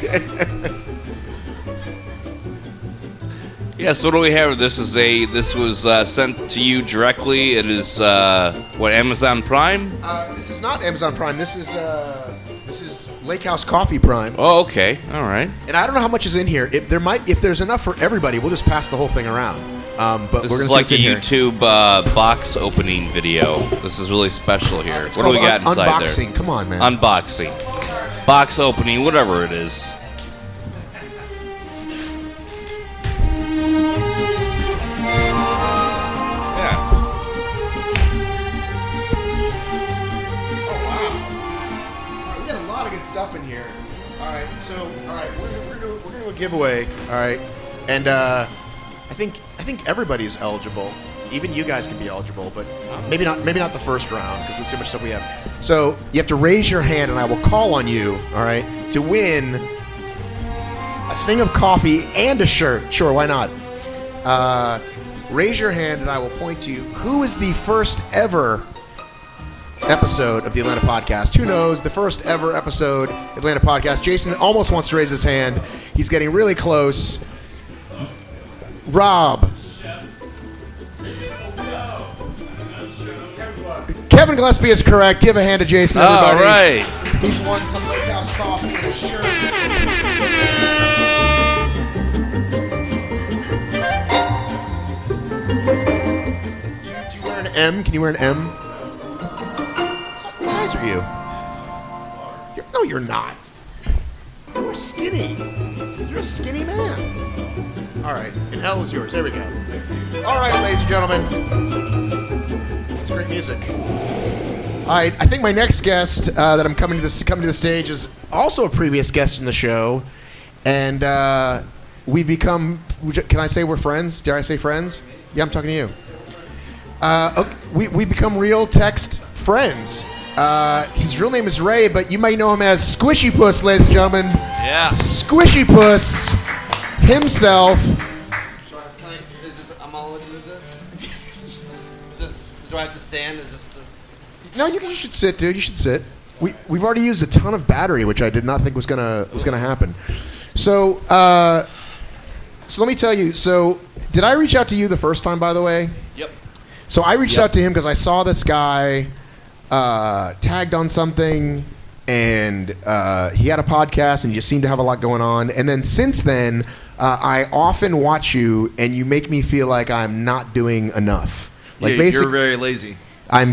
Yeah, so what do we have? This was sent to you directly. It is Amazon Prime? This is not Amazon Prime. This is Lake House Coffee Prime. Oh, okay. All right. And I don't know how much is in here. If there's enough for everybody, we'll just pass the whole thing around. But this we're is like a YouTube box opening video. This is really special here. What do we got inside unboxing. there? Come on, man. Unboxing. Box opening, whatever it is. Yeah. Oh, wow. We got a lot of good stuff in here. All right, we're gonna do a giveaway. All right, and I think everybody's eligible. Even you guys can be eligible, but maybe not the first round because there's so much stuff we have. So you have to raise your hand, and I will call on you. All right, to win a thing of coffee and a shirt. Sure, why not? Raise your hand, and I will point to you. Who is the first ever episode of the Atlanta Podcast? Who knows? The first ever episode of Atlanta Podcast. Jason almost wants to raise his hand. He's getting really close. Rob. Kevin Gillespie is correct. Give a hand to Jason, everybody. All right. He's won some Lake House coffee and a shirt. Do you wear an M? Can you wear an M? What size are you? No, you're not. You're skinny. You're a skinny man. All right, and L is yours. There we go. All right, ladies and gentlemen. That's great music. All right, I think my next guest that I'm coming to the stage is also a previous guest in the show, and we become. Can I say we're friends? Dare I say friends? Yeah, I'm talking to you. Okay, we become real text friends. His real name is Ray, but you might know him as Squishy Puss, ladies and gentlemen. Yeah. Squishy Puss himself. I'm all into this? Do I have to stand? Is this the... No, you should sit, dude. You should sit. We've already used a ton of battery, which I did not think was gonna happen. So let me tell you. So did I reach out to you the first time, by the way? Yep. So I reached out to him because I saw this guy tagged on something, and he had a podcast, and you seem to have a lot going on. And then since then, I often watch you, and you make me feel like I'm not doing enough. Like You're very lazy. I'm.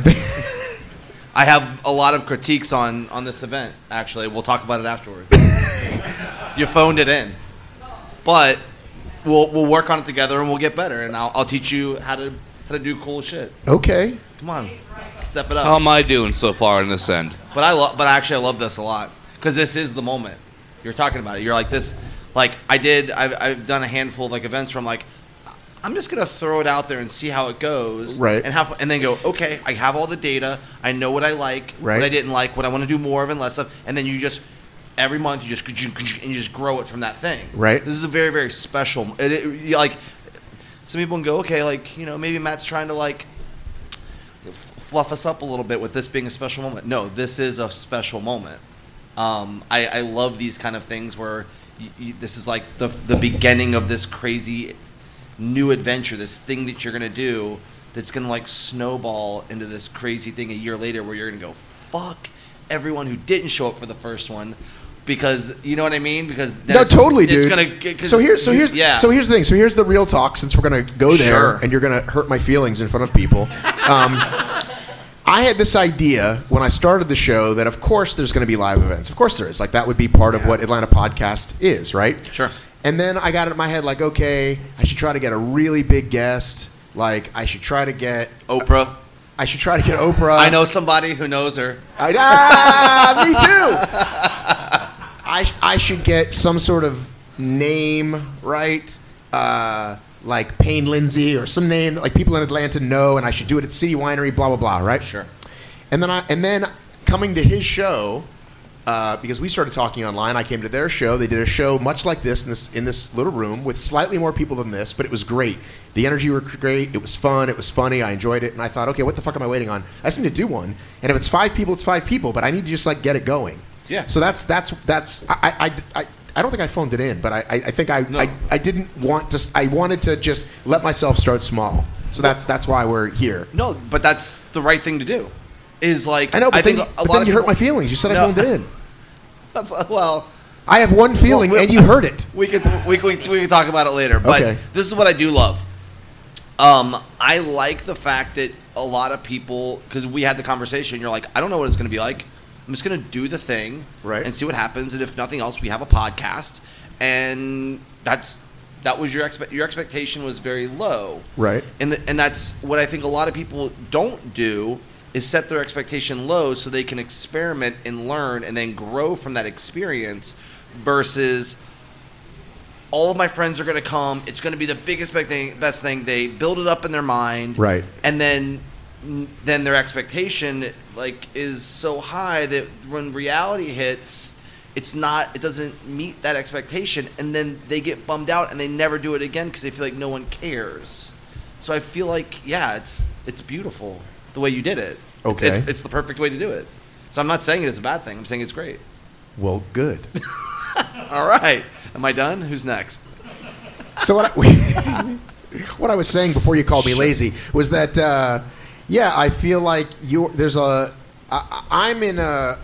I have a lot of critiques on this event. Actually, we'll talk about it afterwards. You phoned it in, but we'll work on it together, and we'll get better. And I'll teach you how to do cool shit. Okay. Come on, step it up. How am I doing so far in this end? But I love this a lot because this is the moment you're talking about it. You're like this, like I've done a handful of like events where I'm like, I'm just gonna throw it out there and see how it goes, right? And then go, okay, I have all the data, I know what I like, right, what I didn't like, what I want to do more of and less of, and then you just every month you just grow it from that thing, right? This is a very, very special. Like some people can go, okay, like maybe Matt's trying to like fluff us up a little bit with this being a special moment. No, this is a special moment. I love these kind of things where this is like the beginning of this crazy new adventure, this thing that you're going to do that's going to like snowball into this crazy thing a year later where you're going to go, fuck everyone who didn't show up for the first one. Because you know what I mean? Because no, totally, dude. It's gonna, so here's the thing. So here's the real talk. Since we're gonna go there, sure, and you're gonna hurt my feelings in front of people, I had this idea when I started the show that of course there's gonna be live events. Of course there is. Like that would be part of what Atlanta Podcast is, right? Sure. And then I got it in my head like, okay, I should try to get a really big guest. Like I should try to get Oprah. I should try to get Oprah. I know somebody who knows her. Me too. I should get some sort of name, right? Like Payne Lindsay or some name that like people in Atlanta know, and I should do it at City Winery, blah blah blah, right? Sure. And then coming to his show, because we started talking online, I came to their show. They did a show much like this in this little room with slightly more people than this, but it was great. The energy were great. It was fun. It was funny. I enjoyed it, and I thought, okay, what the fuck am I waiting on? I just need to do one. And if it's 5 people, it's 5 people. But I need to just like get it going. Yeah. So that's. I don't think I phoned it in, but I think I didn't want to. I wanted to just let myself start small. So that's why we're here. No, but that's the right thing to do. Is like I know, but then you hurt my feelings. You said I phoned it in. Well, I have one feeling, and you heard it. We could talk about it later. But okay. This is what I do love. I like the fact that a lot of people, because we had the conversation, you're like, I don't know what it's going to be like. I'm just going to do the thing and see what happens. And if nothing else, we have a podcast. And that was your expectation was very low. Right. And that's what I think a lot of people don't do is set their expectation low so they can experiment and learn and then grow from that experience versus all of my friends are going to come. It's going to be the biggest, best thing. They build it up in their mind. Right. And then their expectation like is so high that when reality hits, it doesn't meet that expectation. And then they get bummed out and they never do it again because they feel like no one cares. So I feel like, yeah, it's beautiful the way you did it. Okay. It's the perfect way to do it. So I'm not saying it is a bad thing. I'm saying it's great. Well, good. All right. Am I done? Who's next? So what I was saying before you called me lazy was that, I feel like I'm in a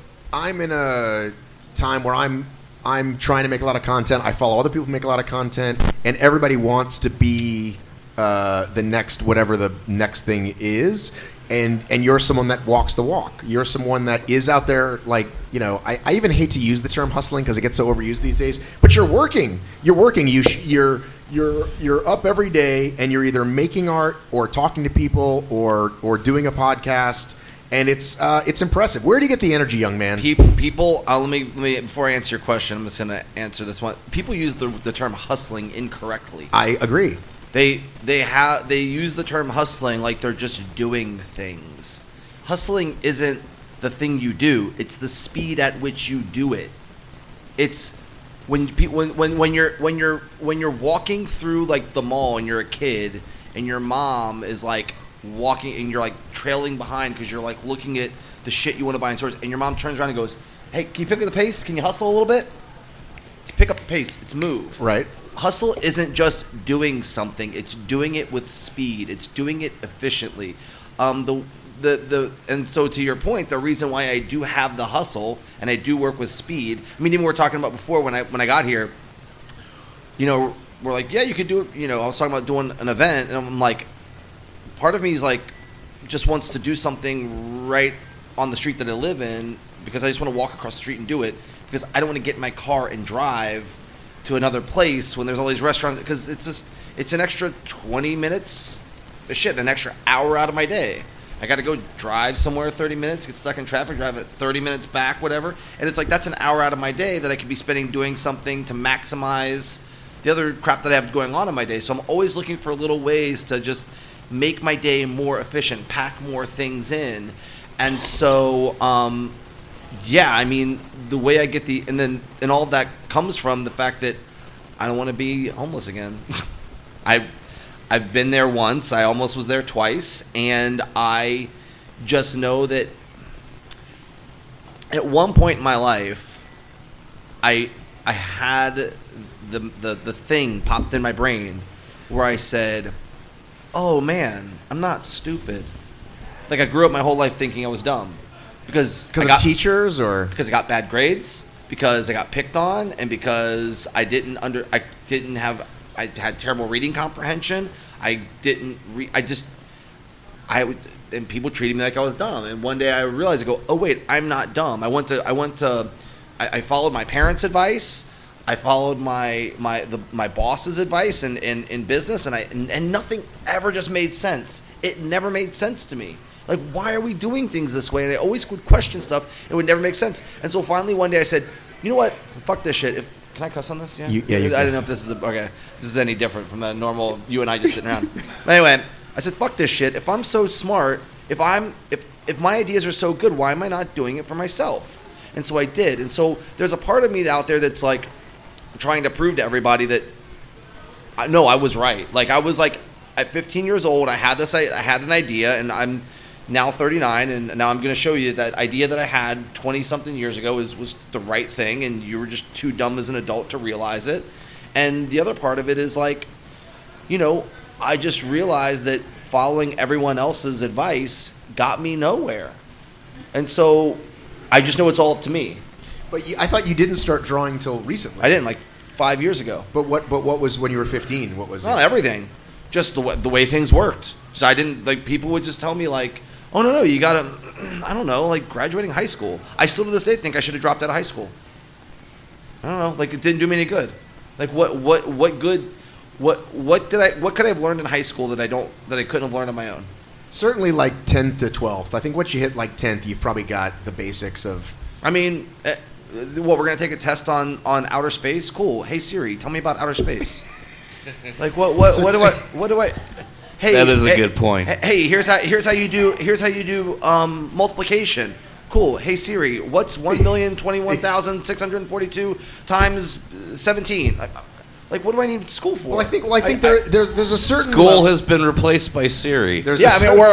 time where I'm trying to make a lot of content. I follow other people who make a lot of content, and everybody wants to be the next whatever the next thing is. And you're someone that walks the walk. You're someone that is out there, like, I even hate to use the term hustling because it gets so overused these days. But you're working. You're working. You're up every day, and you're either making art or talking to people or doing a podcast, and it's impressive. Where do you get the energy, young man? People. Let me before I answer your question, I'm just gonna answer this one. People use the term hustling incorrectly. I agree. They use the term hustling like they're just doing things. Hustling isn't the thing you do; it's the speed at which you do it. It's when you're walking through like the mall and you're a kid and your mom is like walking and you're like trailing behind because you're like looking at the shit you want to buy in stores and your mom turns around and goes, "Hey, can you pick up the pace? Can you hustle a little bit?" It's pick up the pace. It's move. Right. Hustle isn't just doing something; it's doing it with speed. It's doing it efficiently. The and so to your point, the reason why I do have the hustle and I do work with speed. I mean, even we were talking about before when I got here. You know, we're like, yeah, you could do it. You know, I was talking about doing an event, and I'm like, part of me is like, just wants to do something right on the street that I live in because I just want to walk across the street and do it because I don't want to get in my car and drive to another place when there's all these restaurants because it's an extra 20 minutes, an extra hour out of my day. I got to go drive somewhere 30 minutes, get stuck in traffic, drive it 30 minutes back, whatever. And it's like, that's an hour out of my day that I could be spending doing something to maximize the other crap that I have going on in my day. So I'm always looking for little ways to just make my day more efficient, pack more things in. And so, yeah, I mean, the way I get and all that comes from the fact that I don't want to be homeless again. I've been there once. I almost was there twice. And I just know that at one point in my life, I had the thing popped in my brain where I said, oh man, I'm not stupid. Like I grew up my whole life thinking I was dumb because of teachers or because I got bad grades, because I got picked on, and because I had terrible reading comprehension. And people treated me like I was dumb. And one day I realized, I go, oh wait, I'm not dumb. I followed my parents' advice. I followed my boss's advice in business, and nothing ever just made sense. It never made sense to me. Like, why are we doing things this way? And I always would question stuff. It would never make sense. And so finally one day I said, you know what? Fuck this shit. Can I cuss on this? Yeah. You I don't know if this is any different from the normal you and I just sitting around. But anyway, I said, fuck this shit. If I'm so smart, if my ideas are so good, why am I not doing it for myself? And so I did. And so there's a part of me out there that's like trying to prove to everybody that no, I was right. Like I was like at 15 years old, I had an idea, and I'm now 39, and now I'm going to show you that idea that I had 20 something years ago was the right thing, and you were just too dumb as an adult to realize it. And the other part of it is like, you know, I just realized that following everyone else's advice got me nowhere. And so I just know it's all up to me. But I thought you didn't start drawing till recently. I didn't, like 5 years ago. But what was when you were 15? What was it? Everything. Just the way things worked. So I didn't, like, people would just tell me like, oh no, you gotta, I don't know, like graduating high school. I still to this day think I should have dropped out of high school. I don't know, like it didn't do me any good. Like what could I have learned in high school that I couldn't have learned on my own? Certainly like 10th to 12th. I think once you hit like 10th, you've probably got the basics of. I mean, we're gonna take a test on outer space. Cool. Hey Siri, tell me about outer space. Like what do I? Hey, that is a good point. Hey, here's how you do multiplication. Cool. Hey Siri, what's 1,021,642 times 17? Like, what do I need school for? Well, I think there's a certain school has been replaced by Siri. Or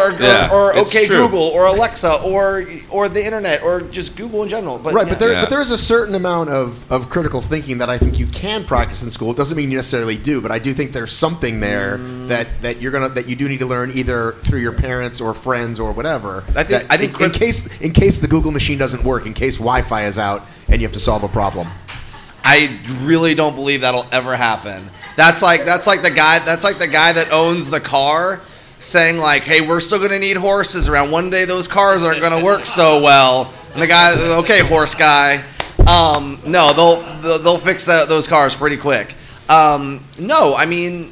OK Google or Alexa or the internet or just Google in general. But but there is a certain amount of critical thinking that I think you can practice in school. It doesn't mean you necessarily do, but I do think there's something there that you do need to learn either through your parents or friends or whatever. I think in case the Google machine doesn't work, in case Wi-Fi is out and you have to solve a problem. I really don't believe that'll ever happen. That's like the guy that owns the car saying like, "Hey, we're still going to need horses around. One day those cars aren't going to work so well." And the guy, "Okay, horse guy." No, they'll fix those cars pretty quick. No, I mean,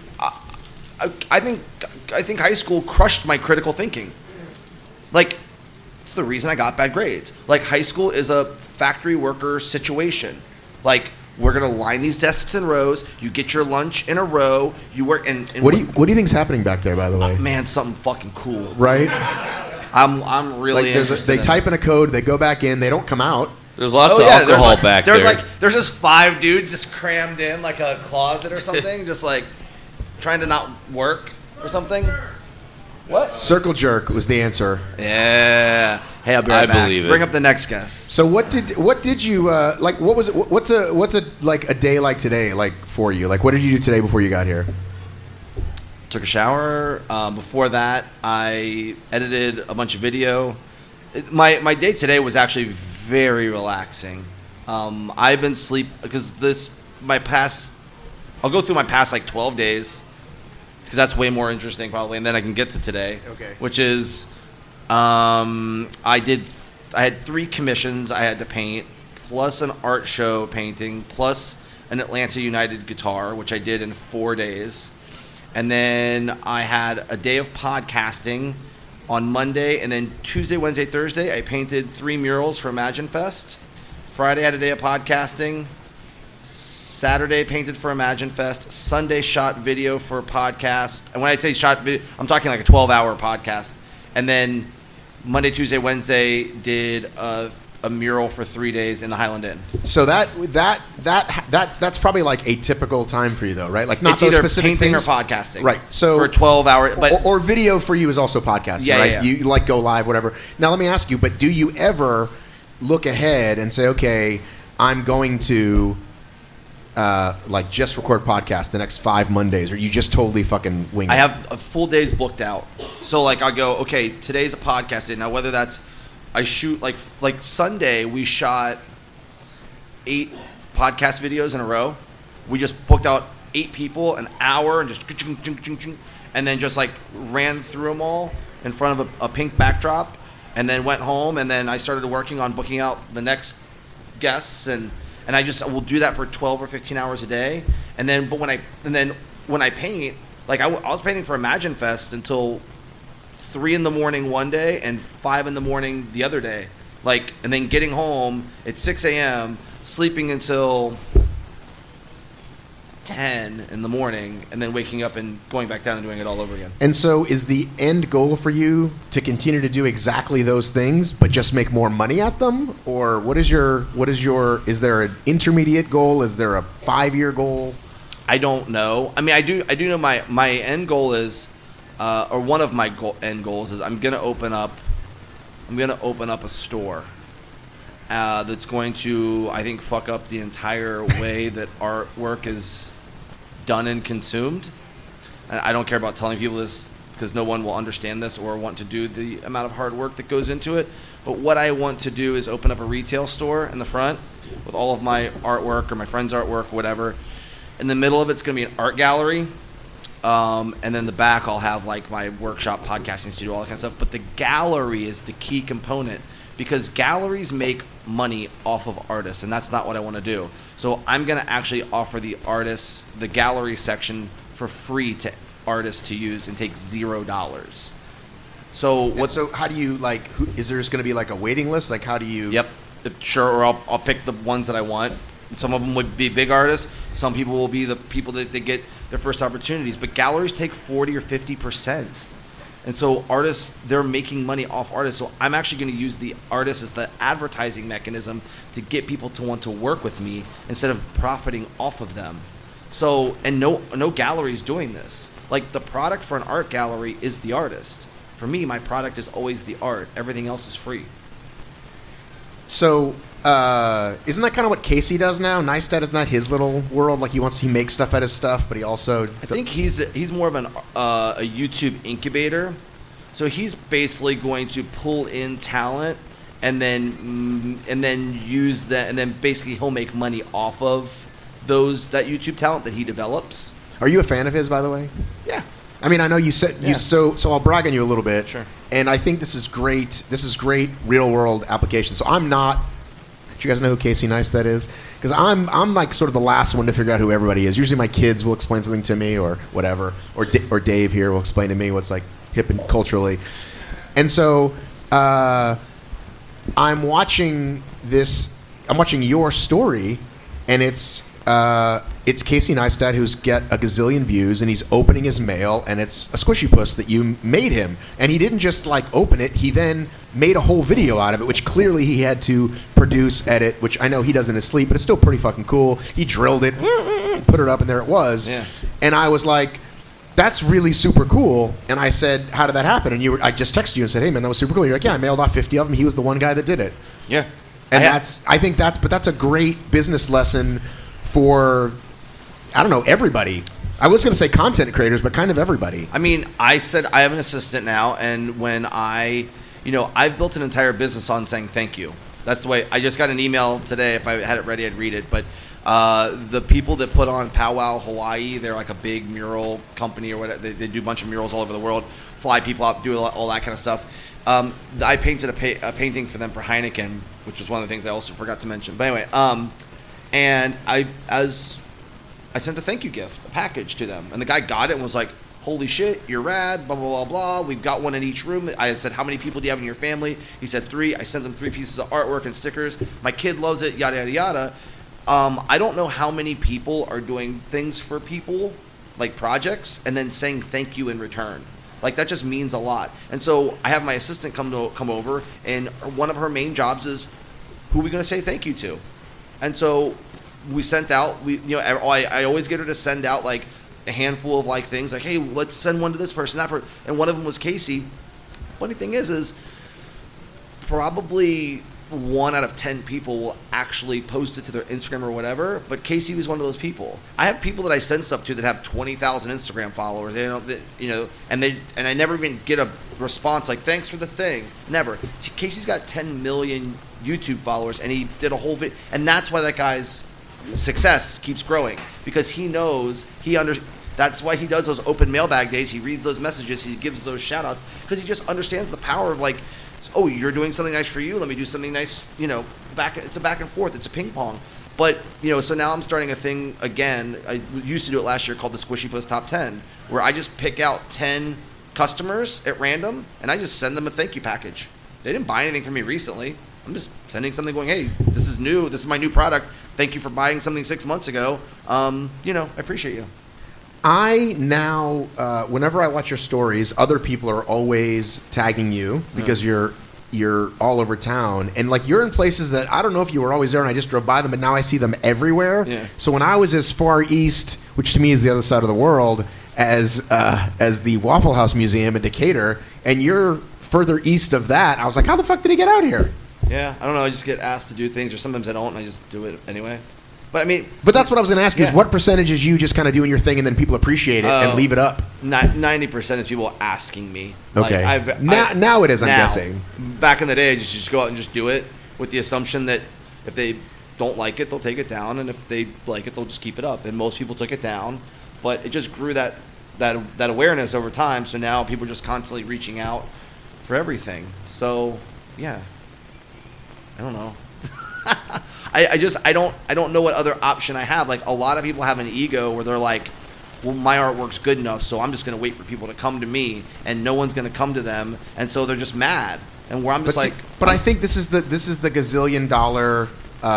I think high school crushed my critical thinking. Like, it's the reason I got bad grades. Like, high school is a factory worker situation. Like, we're gonna line these desks in rows. You get your lunch in a row. You work. And what do you think's happening back there, by the way? Man, something fucking cool. Right. I'm really interested. They type in a code. They go back in. They don't come out. There's lots of alcohol back there. There's just 5 dudes just crammed in like a closet or something, just like trying to not work or something. What? Circle jerk was the answer. Yeah. Hey, I'll be right back. Believe it. Bring up the next guest. So what did you like? What was it? What's a like a day like today like for you? Like what did you do today before you got here? took a shower. Before that, I edited a bunch of video. My day today was actually very relaxing. I've been because I'll go through my past like 12 days because that's way more interesting probably, and then I can get to today. Okay. Which is, I had 3 commissions I had to paint, plus an art show painting, plus an Atlanta United guitar, which I did in 4 days. And then I had a day of podcasting on Monday, and then Tuesday, Wednesday, Thursday, I painted 3 murals for Imagine Fest. Friday, I had a day of podcasting. Saturday, painted for Imagine Fest. Sunday, shot video for a podcast. And when I say shot video, I'm talking like a 12-hour podcast. And then Monday, Tuesday, Wednesday, did a mural for 3 days in the Highland Inn. So that's probably like a typical time for you, though, right? Like not it's those either specific painting things. or podcasting, right? So for a 12-hour, but or video for you is also podcasting, Yeah, right? yeah. You like go live, whatever. Now let me ask you, but do you ever look ahead and say, okay, I'm going to like just record podcast the next 5 Mondays, or you just totally fucking wing it? I have a full days booked out. So like I go, okay, today's a podcast day. Now whether that's I shoot like Sunday we shot 8 podcast videos in a row. We just booked out 8 people, an hour, and just and then just like ran through them all in front of a pink backdrop, and then went home, and then I started working on booking out the next guests, and I will do that for 12 or 15 hours a day, and then when I paint, like I was painting for Imagine Fest until 3 in the morning one day and 5 in the morning the other day, like, and then getting home at 6 a.m., sleeping until 10 in the morning, and then waking up and going back down and doing it all over again. And so is the end goal for you to continue to do exactly those things, but just make more money at them? Or is there an intermediate goal? Is there a 5-year goal? I don't know. I mean, I do know my end goal is, or one of my end goals is I'm gonna open up a store that's going to, I think, fuck up the entire way that artwork is done and consumed. And I don't care about telling people this because no one will understand this or want to do the amount of hard work that goes into it. But what I want to do is open up a retail store in the front with all of my artwork or my friend's artwork, whatever. In the middle of it's going to be an art gallery. And then the back I'll have like my workshop, podcasting studio, all that kind of stuff. But the gallery is the key component because galleries make money off of artists, and that's not what I want to do. So I'm going to actually offer the artists the gallery section for free to artists to use and take $0. So how do you is there just going to be like a waiting list? Like how do you? Yep, sure. Or I'll pick the ones that I want. Some of them would be big artists. Some people will be the people that they get their first opportunities. But galleries take 40 or 50%. And so artists, they're making money off artists. So I'm actually going to use the artists as the advertising mechanism to get people to want to work with me instead of profiting off of them. So, and no gallery is doing this. Like the product for an art gallery is the artist. For me, my product is always the art. Everything else is free. So, isn't that kind of what Casey does now? Neistat, isn't that his little world? Like he makes stuff out of stuff, but he also... I think he's more of a YouTube incubator. So he's basically going to pull in talent and then use that, and then basically he'll make money off of that YouTube talent that he develops. Are you a fan of his, by the way? Yeah. I mean, I know you said Yeah. so I'll brag on you a little bit. Sure. And I think this is great. This is great real world application. So I'm not. Do you guys know who Casey Neistat is? Because I'm like sort of the last one to figure out who everybody is. Usually my kids will explain something to me or whatever, or Dave here will explain to me what's like hip and culturally. And so I'm watching your story, and it's Casey Neistat who's got a gazillion views, and he's opening his mail, and it's a squishy puss that you made him. And he didn't just like open it, he then made a whole video out of it, which clearly he had to produce, edit, which I know he does in his sleep, but it's still pretty fucking cool. He drilled it, put it up, and there it was. Yeah. And I was like, that's really super cool. And I said, how did that happen? And I just texted you and said, hey man, that was super cool. You're like, yeah, I mailed off 50 of them. He was the one guy that did it. Yeah. And I think that's a great business lesson for, I don't know, everybody. I was going to say content creators, but kind of everybody. I mean, I said I have an assistant now, and when I've built an entire business on saying thank you. That's the way. I just got an email today. If I had it ready, I'd read it. But the people that put on Powwow Hawaii, they're like a big mural company or whatever. They do a bunch of murals all over the world, fly people out, do all that kind of stuff. I painted a painting for them for Heineken, which was one of the things I also forgot to mention. But anyway, and I sent a thank you gift, a package to them, and the guy got it and was like, "Holy shit, you're rad, blah, blah, blah, blah. We've got one in each room." I said, "How many people do you have in your family?" He said 3. I sent them 3 pieces of artwork and stickers. My kid loves it, yada, yada, yada. I don't know how many people are doing things for people, like projects, and then saying thank you in return. Like, that just means a lot. And so I have my assistant come over, and one of her main jobs is, who are we going to say thank you to? And so we sent out, I always get her to send out, like, a handful of, like, things, like, hey, let's send one to this person, that person. And one of them was Casey. Funny thing is probably 1 out of 10 people will actually post it to their Instagram or whatever, but Casey was one of those people. I have people that I send stuff to that have 20,000 Instagram followers, and I never even get a response like, thanks for the thing. Never. Casey's got 10 million YouTube followers, and he did a whole bit, and that's why that guy's success keeps growing, because he knows, that's why he does those open mailbag days. He reads those messages, he gives those shout outs, because he just understands the power of, like, oh, you're doing something nice for you, let me do something nice, it's a back and forth, it's a ping pong. But, so now I'm starting a thing again. I used to do it last year called the Squishy Puss Top 10, where I just pick out 10 customers at random, and I just send them a thank you package. They didn't buy anything from me recently. I'm just sending something going, hey, this is new, this is my new product, thank you for buying something 6 months ago, I appreciate you. I now, whenever I watch your stories, other people are always tagging you because you're all over town, and like you're in places that I don't know if you were always there, and I just drove by them, but now I see them everywhere. Yeah. So when I was as far east, which to me is the other side of the world, as the Waffle House Museum in Decatur, and you're further east of that, I was like, how the fuck did he get out here? Yeah, I don't know. I just get asked to do things, or sometimes I don't, and I just do it anyway. But that's what I was going to ask you, is what percentage is you just kind of doing your thing and then people appreciate it and leave it up? 90% is people asking me. Okay. Now it is, I'm guessing. Back in the day, I just go out and just do it with the assumption that if they don't like it, they'll take it down, and if they like it, they'll just keep it up. And most people took it down, but it just grew that awareness over time, so now people are just constantly reaching out for everything. So, yeah. I don't know. I don't know what other option I have. Like, a lot of people have an ego where they're like, well, my artwork's good enough, so I'm just going to wait for people to come to me, and no one's going to come to them, and so they're just mad. And where I'm just but I think this is the gazillion dollar,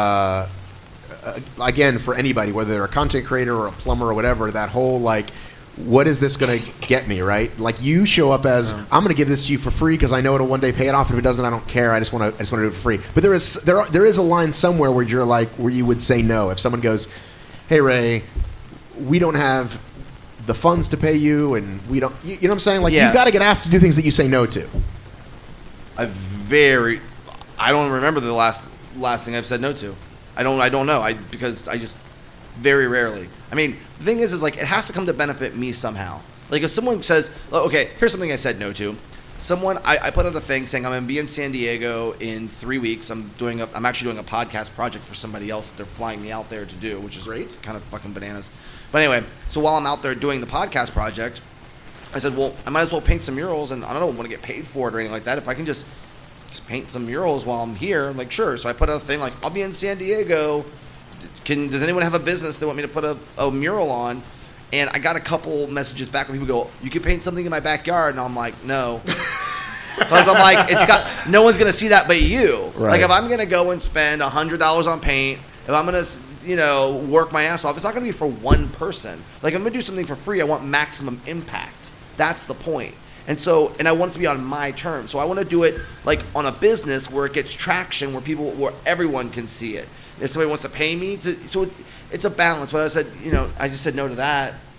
again, for anybody, whether they're a content creator or a plumber or whatever, that whole, like, what is this going to get me, right? Like, you show up as, I'm going to give this to you for free because I know it'll one day pay it off. If it doesn't, I don't care. I just want to do it for free. But there is a line somewhere where you're like, where you would say no. If someone goes, hey, Ray, we don't have the funds to pay you, and we don't, you know what I'm saying? Like, you've got to get asked to do things that you say no to. I don't remember the last thing I've said no to. I don't know. Because I just very rarely. I mean, the thing is like, it has to come to benefit me somehow. Like, if someone says, okay, here's something I said no to. I put out a thing saying I'm going to be in San Diego in 3 weeks. I'm actually doing a podcast project for somebody else that they're flying me out there to do, which is great. Kind of fucking bananas. But anyway, so while I'm out there doing the podcast project, I said, well, I might as well paint some murals, and I don't want to get paid for it or anything like that. If I can just paint some murals while I'm here, I'm like, sure. So I put out a thing like, I'll be in San Diego. Does anyone have a business they want me to put a mural on? And I got a couple messages back where people go, you can paint something in my backyard. And I'm like, no. Because I'm like, no one's going to see that but you. Right. Like, if I'm going to go and spend $100 on paint, if I'm going to, work my ass off, it's not going to be for one person. Like, if I'm going to do something for free, I want maximum impact. That's the point. And I want it to be on my terms. So I want to do it like on a business where it gets traction, where everyone can see it. If somebody wants to pay me, so it's a balance. But I said, I just said no to that.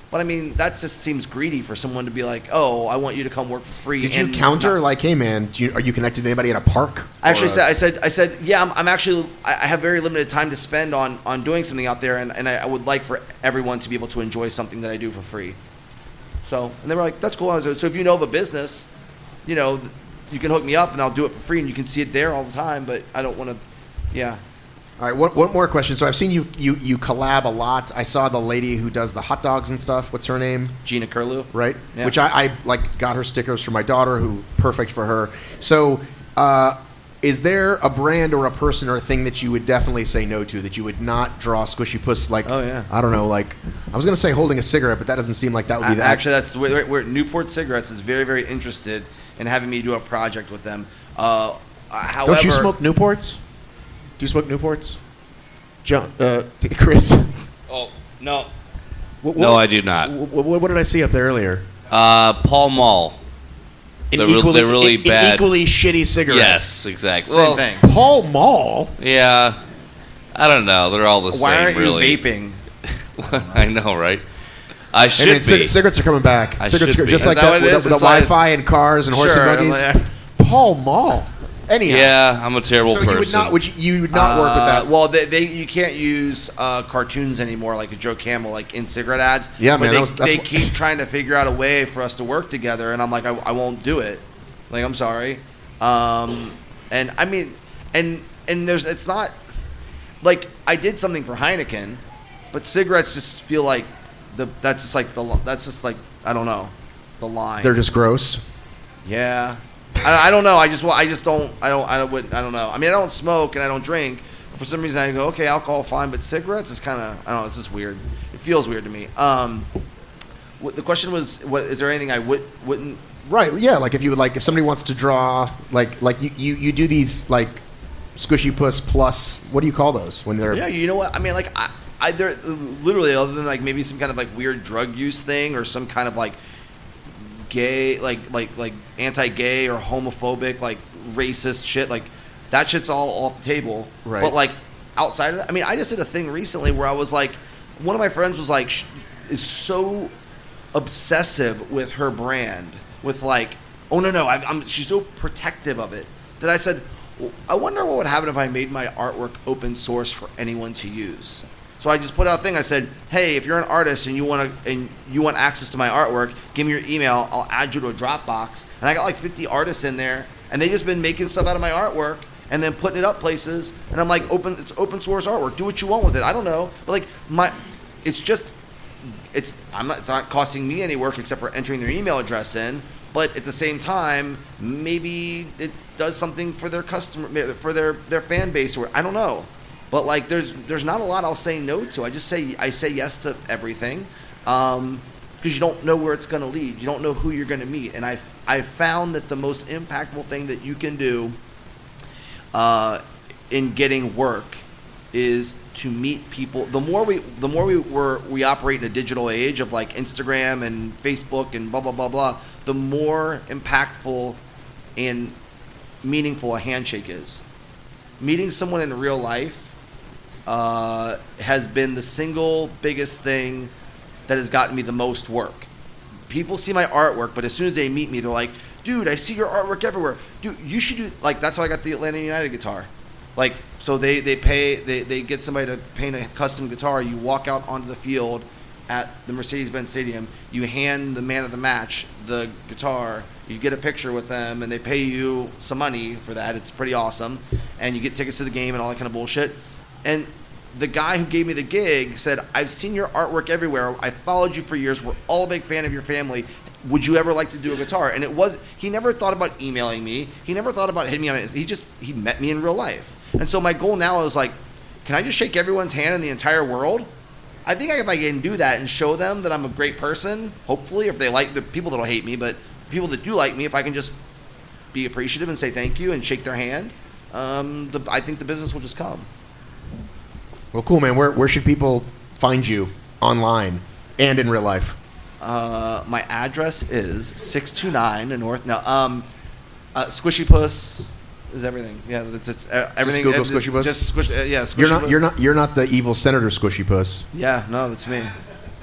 But I mean, that just seems greedy for someone to be like, "Oh, I want you to come work for free." Did you counter like, "Hey, man, are you connected to anybody at a park?" I actually said, I said, yeah, I'm actually, I have very limited time to spend on doing something out there, and I would like for everyone to be able to enjoy something that I do for free. So, and they were like, "That's cool." I was like, "So if you know of a business, you know, you can hook me up, and I'll do it for free, and you can see it there all the time." But I don't want to, yeah. All right, one more question. So I've seen you collab a lot. I saw the lady who does the hot dogs and stuff. What's her name? Gina Curlew. Right? Yeah. Which I like got her stickers for my daughter, who perfect for her. So is there a brand or a person or a thing that you would definitely say no to, that you would not draw Squishy Puss like, oh, yeah. I don't know, like, I was going to say holding a cigarette, but that doesn't seem like that would be that. Actually, that's where Newport Cigarettes is very, very interested in having me do a project with them. However, don't you smoke Newports? Do you smoke Newports? John, Chris? Oh, no. What, No, I do not. What did I see up there earlier? Pall Mall. They're really bad. An equally shitty cigarette. Yes, exactly. Same thing. Pall Mall? Yeah. I don't know. They're all the same, Why aren't really. you vaping? I know, right? I should And be. cigarettes are coming back. I Cigarettes should be. just Is like that that what it with is? the It's like- Wi-Fi and cars and horse and buggies. Yeah. Pall Mall. Anyhow. Yeah, I'm a terrible So person. you would not work with that? Well, you can't use cartoons anymore, like a Joe Camel, like in cigarette ads. Yeah, but man, they keep trying to figure out a way for us to work together, and I'm like, I won't do it. Like, I'm sorry. And I mean, and it's not like I did something for Heineken, but cigarettes just feel like that's just like I don't know, the line. They're just gross. Yeah. I don't know. I don't know. I mean, I don't smoke and I don't drink. For some reason, I go, okay, alcohol, fine, but cigarettes is kind of, I don't know, it's just weird. It feels weird to me. The question was, is there anything I wouldn't? Right. Yeah. Like if you would, like if somebody wants to draw, like you do these like Squishy Puss plus, what do you call those when they're? Yeah, you know what? I mean, like they're literally, other than like maybe some kind of like weird drug use thing or some kind of like gay, like anti-gay or homophobic, like racist shit, like that shit's all off the table. Right. But like outside of that, I mean, I just did a thing recently where I was like, one of my friends was like, is so obsessive with her brand, with like, oh no, she's so protective of it that I said, well, I wonder what would happen if I made my artwork open source for anyone to use. So I just put out a thing. I said, hey, if you're an artist and you want access to my artwork, give me your email. I'll add you to a Dropbox. And I got like 50 artists in there, and they just been making stuff out of my artwork and then putting it up places. And I'm like, it's open source artwork. Do what you want with it. I don't know, but like it's not costing me any work except for entering their email address in. But at the same time, maybe it does something for their customer, for their fan base, or I don't know. But like, there's not a lot I'll say no to. I say yes to everything, because you don't know where it's going to lead. You don't know who you're going to meet. And I've found that the most impactful thing that you can do in getting work is to meet people. The more we operate in a digital age of like Instagram and Facebook and blah blah blah blah, the more impactful and meaningful a handshake is. Meeting someone in real life has been the single biggest thing that has gotten me the most work. People see my artwork, but as soon as they meet me, they're like, dude, I see your artwork everywhere. Dude, you should do, like, that's how I got the Atlanta United guitar. Like, so they get somebody to paint a custom guitar. You walk out onto the field at the Mercedes-Benz Stadium. You hand the man of the match the guitar. You get a picture with them, and they pay you some money for that. It's pretty awesome. And you get tickets to the game and all that kind of bullshit. And the guy who gave me the gig said, I've seen your artwork everywhere. I followed you for years. We're all a big fan of your family. Would you ever like to do a guitar? And he never thought about emailing me. He never thought about hitting me on it. He met me in real life. And so my goal now is like, can I just shake everyone's hand in the entire world? I think if I can do that and show them that I'm a great person, hopefully, if they like the people that'll hate me, but people that do like me, if I can just be appreciative and say thank you and shake their hand, I think the business will just come. Well, cool, man. Where should people find you online and in real life? My address is 629 North. No, Squishy Puss is everything. Yeah, it's everything. Just Google Squishy Puss. Just Squishy Puss. You're not the evil Senator Squishy Puss. Yeah, no, that's me.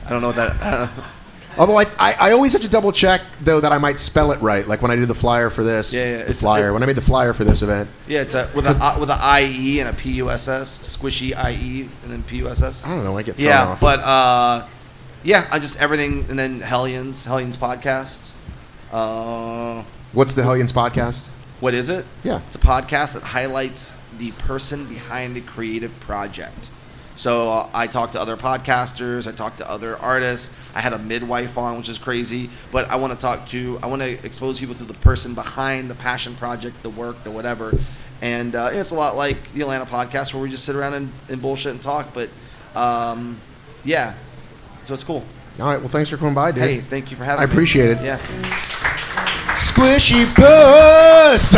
I don't know what that. Although I always have to double check though that I might spell it right. Like when I did the flyer for this. Yeah, the flyer. When I made the flyer for this event. Yeah, it's with a IE and a PUSS, squishy IE and then PUSS. I don't know. I get thrown off. But yeah, I just everything, and then Hellions podcast. What's the Hellions podcast? What is it? Yeah, it's a podcast that highlights the person behind the creative project. So I talk to other podcasters. I talk to other artists. I had a midwife on, which is crazy. But I want to expose people to the person behind the passion project, the work, the whatever. And it's a lot like the Atlanta podcast where we just sit around and bullshit and talk. But yeah, so it's cool. All right. Well, thanks for coming by, dude. Hey, thank you for having me. I appreciate it. Yeah. Squishy Puss.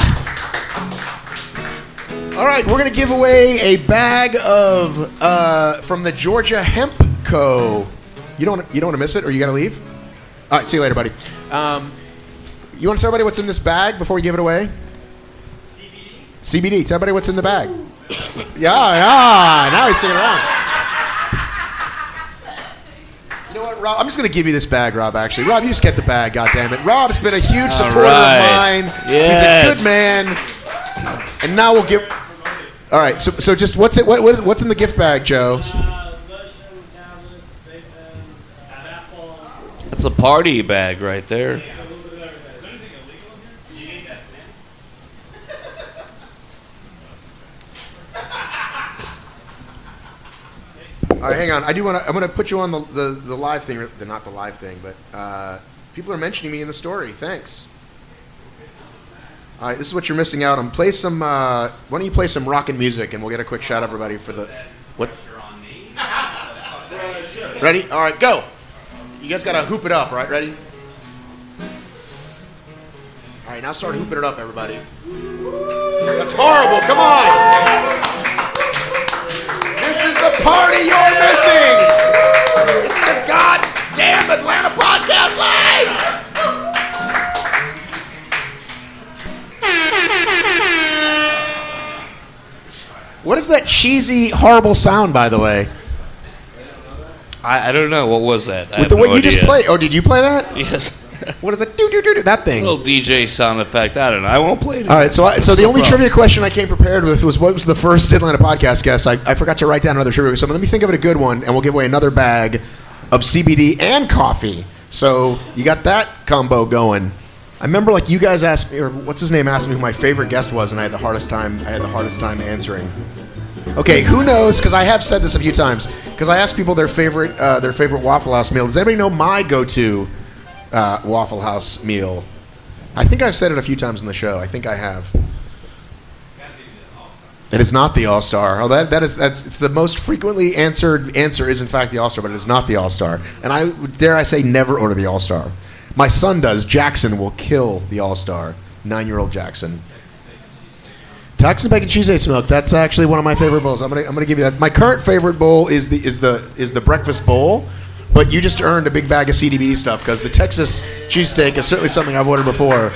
All right, we're gonna give away a bag of from the Georgia Hemp Co. You don't want to miss it, or you gotta leave. All right, see you later, buddy. You want to tell everybody what's in this bag before we give it away? CBD. Tell everybody what's in the bag. Yeah. Now he's sticking around. You know what, Rob? I'm just gonna give you this bag, Rob. Actually, Rob, you just get the bag. God damn it, Rob's been a huge supporter of mine. Yes. He's a good man. And now we'll give. All right, so just what's in the gift bag, Joe? That's a party bag right there. All right, hang on. I'm going to put you on the live thing. Not the live thing, but people are mentioning me in the story. Thanks. All right, this is what you're missing out on. Play some. Why don't you play some rockin' music, and we'll get a quick shout, everybody, for the what? Ready? All right, go. You guys gotta hoop it up, right? Ready? All right, now start hooping it up, everybody. That's horrible. Come on. This is the party you're missing. It's the goddamn Atlanta Podcast Live. What is that cheesy, horrible sound, by the way? I don't know. What was that? With the way you just played. Oh, did you play that? Yes. What is that? Do that thing. Little DJ sound effect. I don't know. I won't play it. All right. So the only trivia question I came prepared with was what was the first Atlanta Podcast guest? I forgot to write down another trivia. So let me think of it a good one, and we'll give away another bag of CBD and coffee. So you got that combo going. I remember, like, you guys asked me, or what's his name asked me who my favorite guest was, and I had the hardest time answering. Okay, who knows? Because I have said this a few times. Because I asked people their favorite Waffle House meal. Does anybody know my go-to Waffle House meal? I think I've said it a few times in the show. I think I have. It is not the All-Star. Oh, it's the most frequently answered answer is in fact the All-Star, but it is not the All-Star. And I say never order the All-Star. My son does. Jackson will kill the All-Star. 9-year-old Jackson. Texas bacon cheese egg smoke. That's actually one of my favorite bowls. I'm gonna give you that. My current favorite bowl is the breakfast bowl, but you just earned a big bag of CDBD stuff because the Texas cheesesteak is certainly something I've ordered before.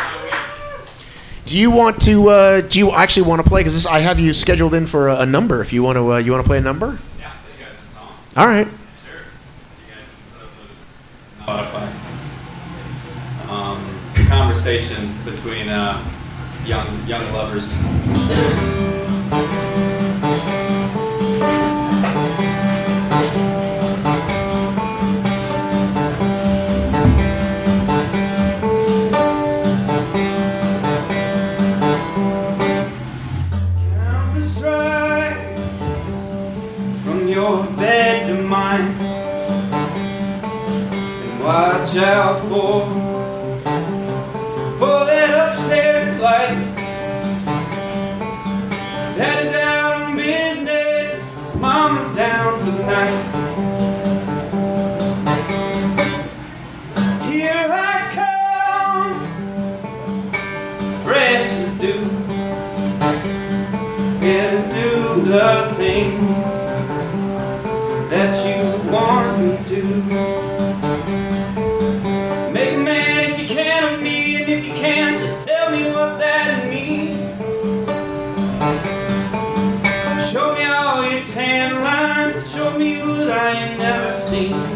Do you want to? Do you actually want to play? Because I have you scheduled in for a number. If you want to, you want to play a number? Yeah, you guys a song. All right. Sure. You guys can put up Spotify. Conversation between young lovers. Count the strides from your bed to mine, and watch out for that upstairs light that is out on business. Mama's down for the night. Here I come, fresh as dew, here to do the things that you want me to. Make a man if you can of me, and if you can, just tell me what that means. Show me all your tan lines, show me what I ain't never seen.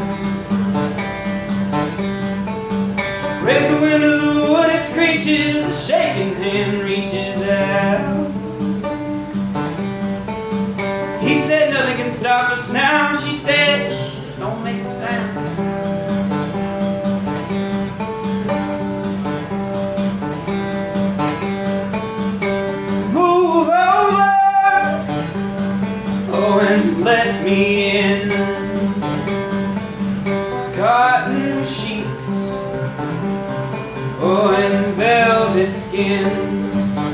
leaking.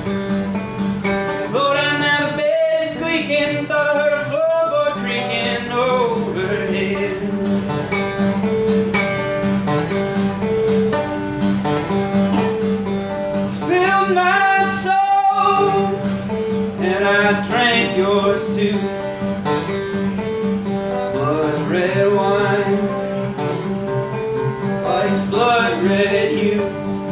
Slow down now, the bed is squeaking. Thought I heard a floorboard creaking overhead. Spilled my soul, and I drank yours too. Blood red wine, it's like blood red you.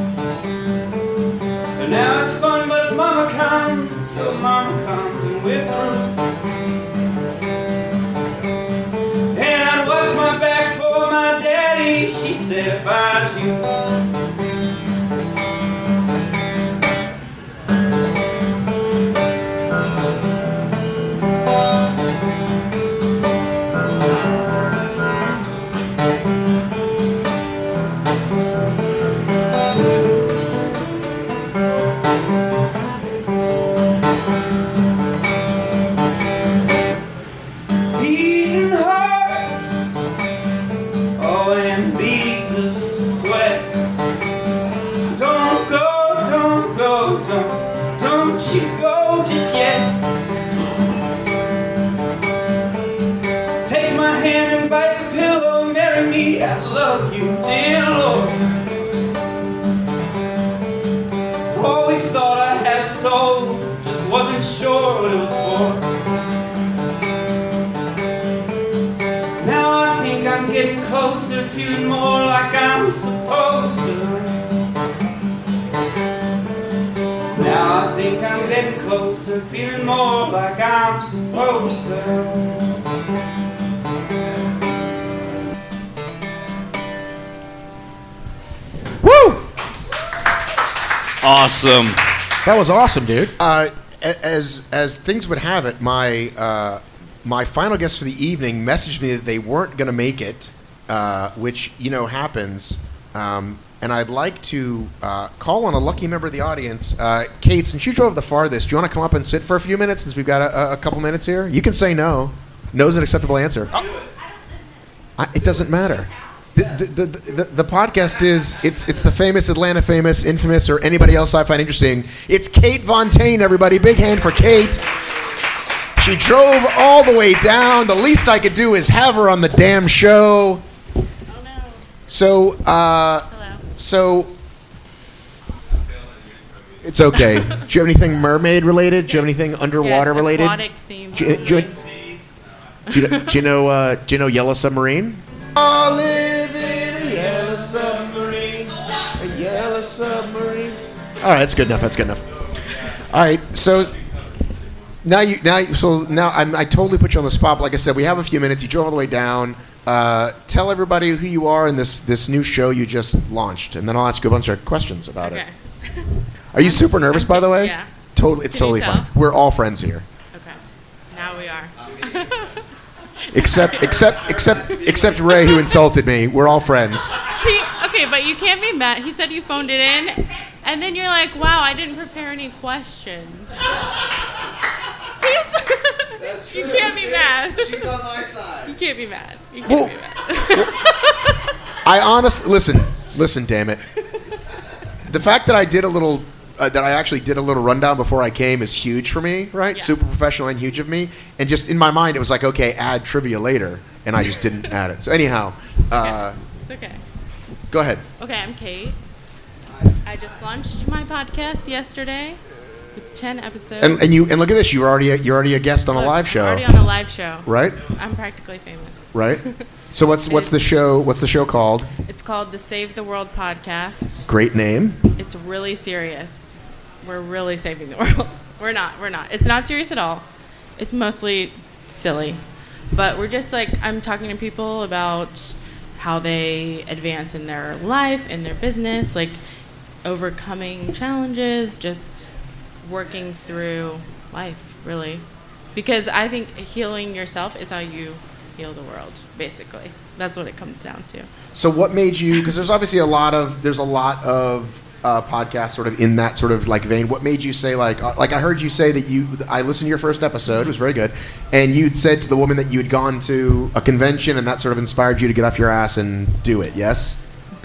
For now it's fun, but if mama comes, your mama comes and we're through. And I'd watch my back for my daddy, she said if I was you. Beating hearts, oh, and beads of sweat. Don't go, don't you go just yet. Take my hand and bite the pillow, marry me, I love you, dear Lord. Always thought I had a soul, just wasn't sure what it was for. Now I think I'm getting closer, feeling more like I'm supposed to. Now I think I'm getting closer, feeling more like I'm supposed to. Woo! Awesome. That was awesome, dude. As things would have it, my final guest for the evening messaged me that they weren't going to make it, which happens. And I'd like to call on a lucky member of the audience. Kate, since you drove the farthest, do you want to come up and sit for a few minutes since we've got a couple minutes here? You can say no. No is an acceptable answer. It doesn't matter. The podcast is it's the famous Atlanta famous, infamous, or anybody else I find interesting. It's Kate Von Taine, everybody. Big hand for Kate. She drove all the way down. The least I could do is have her on the damn show. Oh no. So it's okay. Do you have anything mermaid related? Do you have anything underwater related? Aquatic theme. Do you know Yellow Submarine? I live in a yellow submarine. A yellow submarine. All right, that's good enough. That's good enough. All right, so now I totally put you on the spot. But like I said, we have a few minutes. You drove all the way down. Tell everybody who you are in this new show you just launched, and then I'll ask you a bunch of questions about it. Are you super nervous, by the way? Yeah. Totally. It's totally fine. We're all friends here. Okay. Now we are. Except Ray, who insulted me. We're all friends. Okay, but you can't be mad. He said you phoned it in, and then you're like, "Wow, I didn't prepare any questions." You can't be mad. She's on my side. You can't be mad. You can't be mad. I honestly listen. Damn it. The fact that I did a little. That I actually did a little rundown before I came is huge for me, right? Yeah. Super professional and huge of me. And just in my mind, it was like, okay, add trivia later. And I just didn't add it. So anyhow. It's okay. Go ahead. Okay, I'm Kate. I just launched my podcast yesterday with 10 episodes. And look at this. You're already a guest on a live show. I'm already on a live show. Right? I'm practically famous. Right? So what's the show? What's the show called? It's called the Save the World Podcast. Great name. It's really serious. We're really saving the world. We're not. It's not serious at all. It's mostly silly. But we're just I'm talking to people about how they advance in their life, in their business, overcoming challenges, just working through life, really. Because I think healing yourself is how you heal the world, basically. That's what it comes down to. So what made you, because there's obviously a lot of podcasts sort of in that sort of vein. What made you say I heard you say that I listened to your first episode, it was very good, and you'd said to the woman that you had gone to a convention and that sort of inspired you to get off your ass and do it, yes?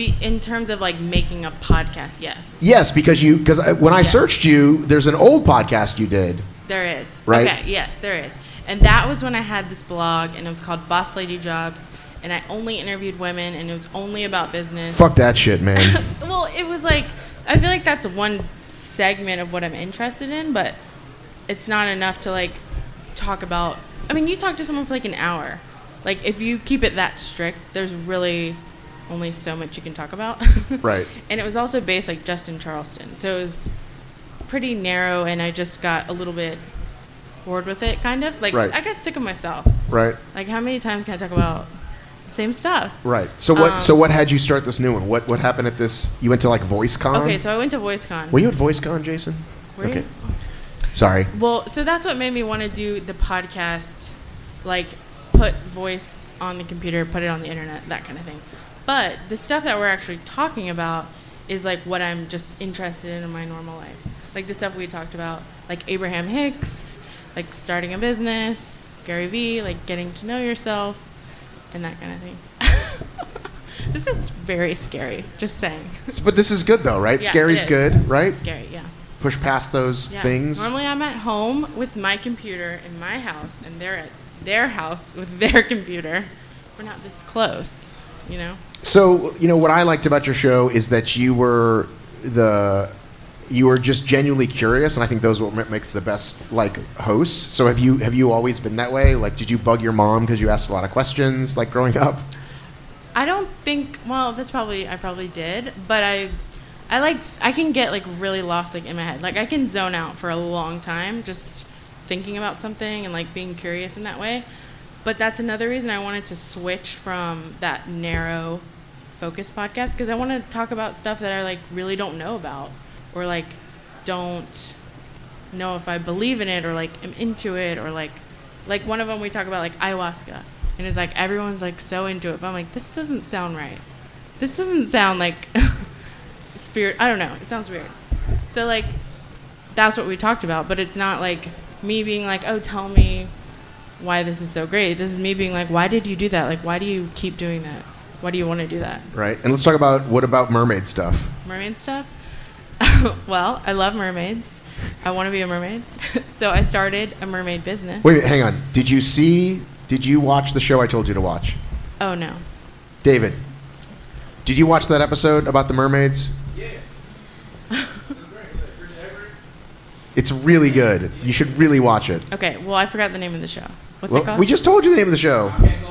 In terms of like making a podcast, yes. Yes, because when I searched you, there's an old podcast you did. There is. Right? Okay, yes, there is. And that was when I had this blog, and it was called Boss Lady Jobs, and I only interviewed women, and it was only about business. Fuck that shit, man. Well, it was like, I feel like that's one segment of what I'm interested in, but it's not enough to like talk about. I mean, you talk to someone for like an hour. Like, if you keep it that strict, there's really only so much you can talk about. Right. And it was also based like just in Charleston, so it was pretty narrow, and I just got a little bit bored with it, kind of. Like, right. I got sick of myself. Right. Like, how many times can I talk about the same stuff? Right. So what had you start this new one? What happened at this? You went to like VoiceCon? Okay, so I went to VoiceCon. Were you at VoiceCon, Jason? Were you? Sorry. Well, so that's what made me want to do the podcast, like put voice on the computer, put it on the internet, that kind of thing. But the stuff that we're actually talking about is like what I'm just interested in my normal life. Like the stuff we talked about, like Abraham Hicks, like starting a business, Gary Vee, like getting to know yourself, and that kind of thing. This is very scary, just saying. But this is good though, right? Yeah, Scary's good, right? It's scary, yeah. Push past those things. Normally I'm at home with my computer in my house, and they're at their house with their computer. We're not this close, you know? So, what I liked about your show is that you were just genuinely curious, and I think those are what makes the best like hosts. So have you always been that way? Like, did you bug your mom because you asked a lot of questions like growing up? I don't think. Well, I probably did, but I can get like really lost like in my head. Like I can zone out for a long time just thinking about something and like being curious in that way. But that's another reason I wanted to switch from that narrow focus podcast, because I want to talk about stuff that I like really don't know about, or like don't know if I believe in it or like am into it, or like one of them we talk about like ayahuasca, and it's like everyone's like so into it, but I'm like, this doesn't sound right. This doesn't sound like spirit. I don't know. It sounds weird. So like that's what we talked about, but it's not like me being like, oh, tell me why this is so great. This is me being like, why did you do that? Like, why do you keep doing that? Why do you want to do that? Right. And let's talk about, what about mermaid stuff? Mermaid stuff? Well, I love mermaids. I want to be a mermaid. So I started a mermaid business. Wait, hang on. Did you watch the show I told you to watch? Oh, no. David, did you watch that episode about the mermaids? Yeah. It's really good. You should really watch it. Okay, well, I forgot the name of the show. What's Well, it called? we just told you the name of the show.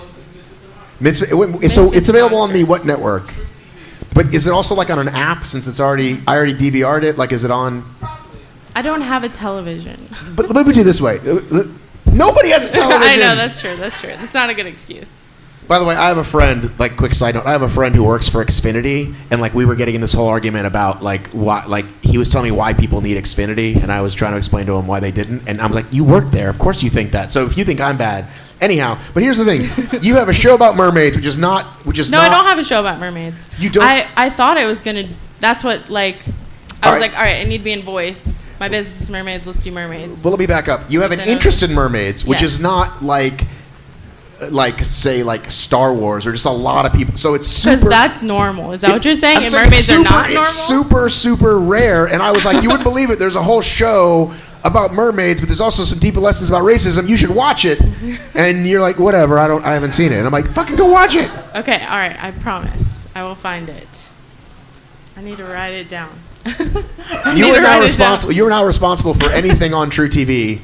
So it's available on the what network? But is it also like on an app, since I already DVR'd it? Like, is it on? I don't have a television. But let me do it this way. Nobody has a television. I know, that's true. That's not a good excuse. By the way, I have a friend, like, quick side note, I have a friend who works for Xfinity, and like we were getting in this whole argument about like why, like he was telling me why people need Xfinity, and I was trying to explain to him why they didn't, and I was like, you work there, of course you think that. So if you think I'm bad, anyhow. But here's the thing: you have a show about mermaids, which is not. No, I don't have a show about mermaids. You don't. I thought I was gonna. That's what like. I was like, all right, I need to be in voice. My business is mermaids. Let's do mermaids. Well, let me back up. You have an interest in mermaids, which is not like say like Star Wars or just a lot of people. So it's super. Because that's normal. Is that what you're saying? And mermaids are not normal? It's super, super rare. And I was like, you wouldn't believe it. There's a whole show about mermaids, but there's also some deeper lessons about racism. You should watch it. And you're like, whatever. I haven't seen it. And I'm like, fucking go watch it. Okay. All right. I promise. I will find it. I need to write it down. You are now responsible. You are now responsible for anything on True TV.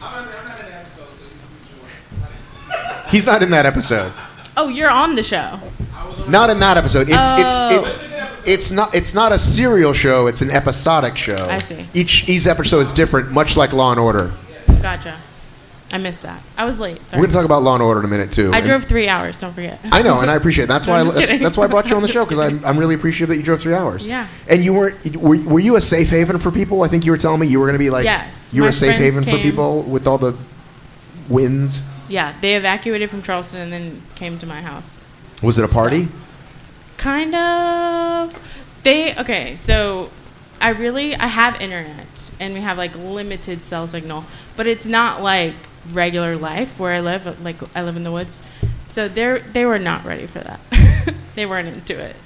He's not in that episode. Oh, you're on the show. Not in that episode. It's not a serial show. It's an episodic show. I see. Each episode is different, much like Law and Order. Gotcha. I missed that. I was late. Sorry. We're gonna talk about Law and Order in a minute too. I drove 3 hours. Don't forget. I know, and I appreciate it. That's No, why I'm just kidding. that's why I brought you on the show, because I'm really appreciative that you drove 3 hours. Yeah. And you were you a safe haven for people? I think you were telling me you were gonna be like, yes, you were my a safe friends haven for came. people with all the winds. Yeah, they evacuated from Charleston and then came to my house. Was it a party? Kind of. So I have internet, and we have like limited cell signal, but it's not like regular life where I live. Like I live in the woods, so they were not ready for that. They weren't into it.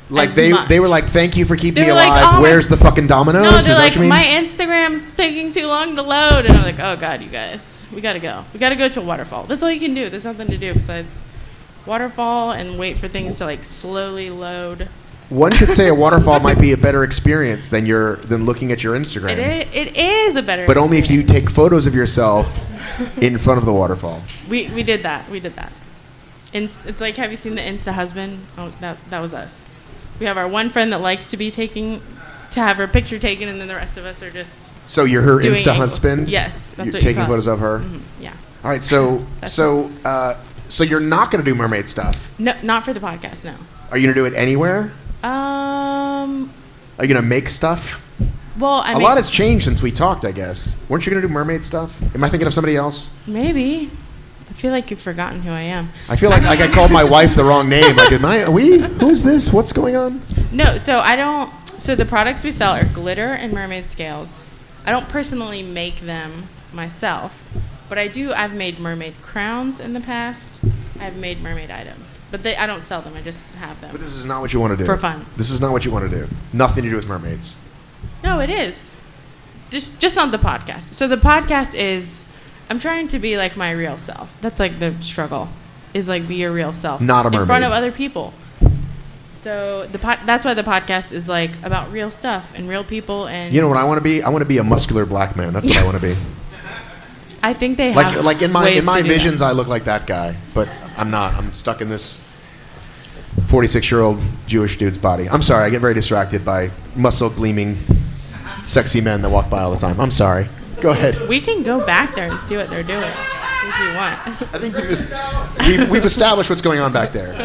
Like as they much. were like, thank you for keeping They me were like, alive. "Oh, Where's the fucking Domino's? No, Is they're that like, what you mean? my Instagram's taking too long to load. And I'm like, oh, God, you guys. We got to go. We got to go to a waterfall. That's all you can do. There's nothing to do besides waterfall and wait for things to, like, slowly load. One could say a waterfall might be a better experience than looking at your Instagram. It is a better But only if you experience. take photos of yourself in front of the waterfall. We did that. We did that. It's like, have you seen the Insta husband? Oh, that was us. We have our one friend that likes to have her picture taken, and then the rest of us are just. So you're her doing Insta angles. husband? Yes, that's You're what you taking call it. photos of her? Mhm, yeah. All right, so you're not going to do mermaid stuff. No, not for the podcast. No. Are you going to do it anywhere? Are you going to make stuff? Well, A lot has changed since we talked, I guess. Weren't you going to do mermaid stuff? Am I thinking of somebody else? Maybe. I feel like you've forgotten who I am. I feel like I called my wife the wrong name. Like, who's this? What's going on? No, so I don't. So the products we sell are glitter and mermaid scales. I don't personally make them myself, but I've made mermaid crowns in the past. I've made mermaid items, but I don't sell them. I just have them. But this is not what you want to do. For fun. This is not what you want to do. Nothing to do with mermaids. No, it is. Just on the podcast. So the podcast is, I'm trying to be like my real self. That's like the struggle, is like be your real self. Not a mermaid. In front of other people. So that's why the podcast is like about real stuff and real people and. You know what I want to be? I want to be a muscular black man. That's what I want to be. I think they have Like in ways my to do visions, that. I look like that guy, but I'm not. I'm stuck in this 46-year-old Jewish dude's body. I'm sorry. I get very distracted by muscle gleaming, sexy men that walk by all the time. I'm sorry. Go ahead. We can go back there and see what they're doing if you want. I think we've established what's going on back there.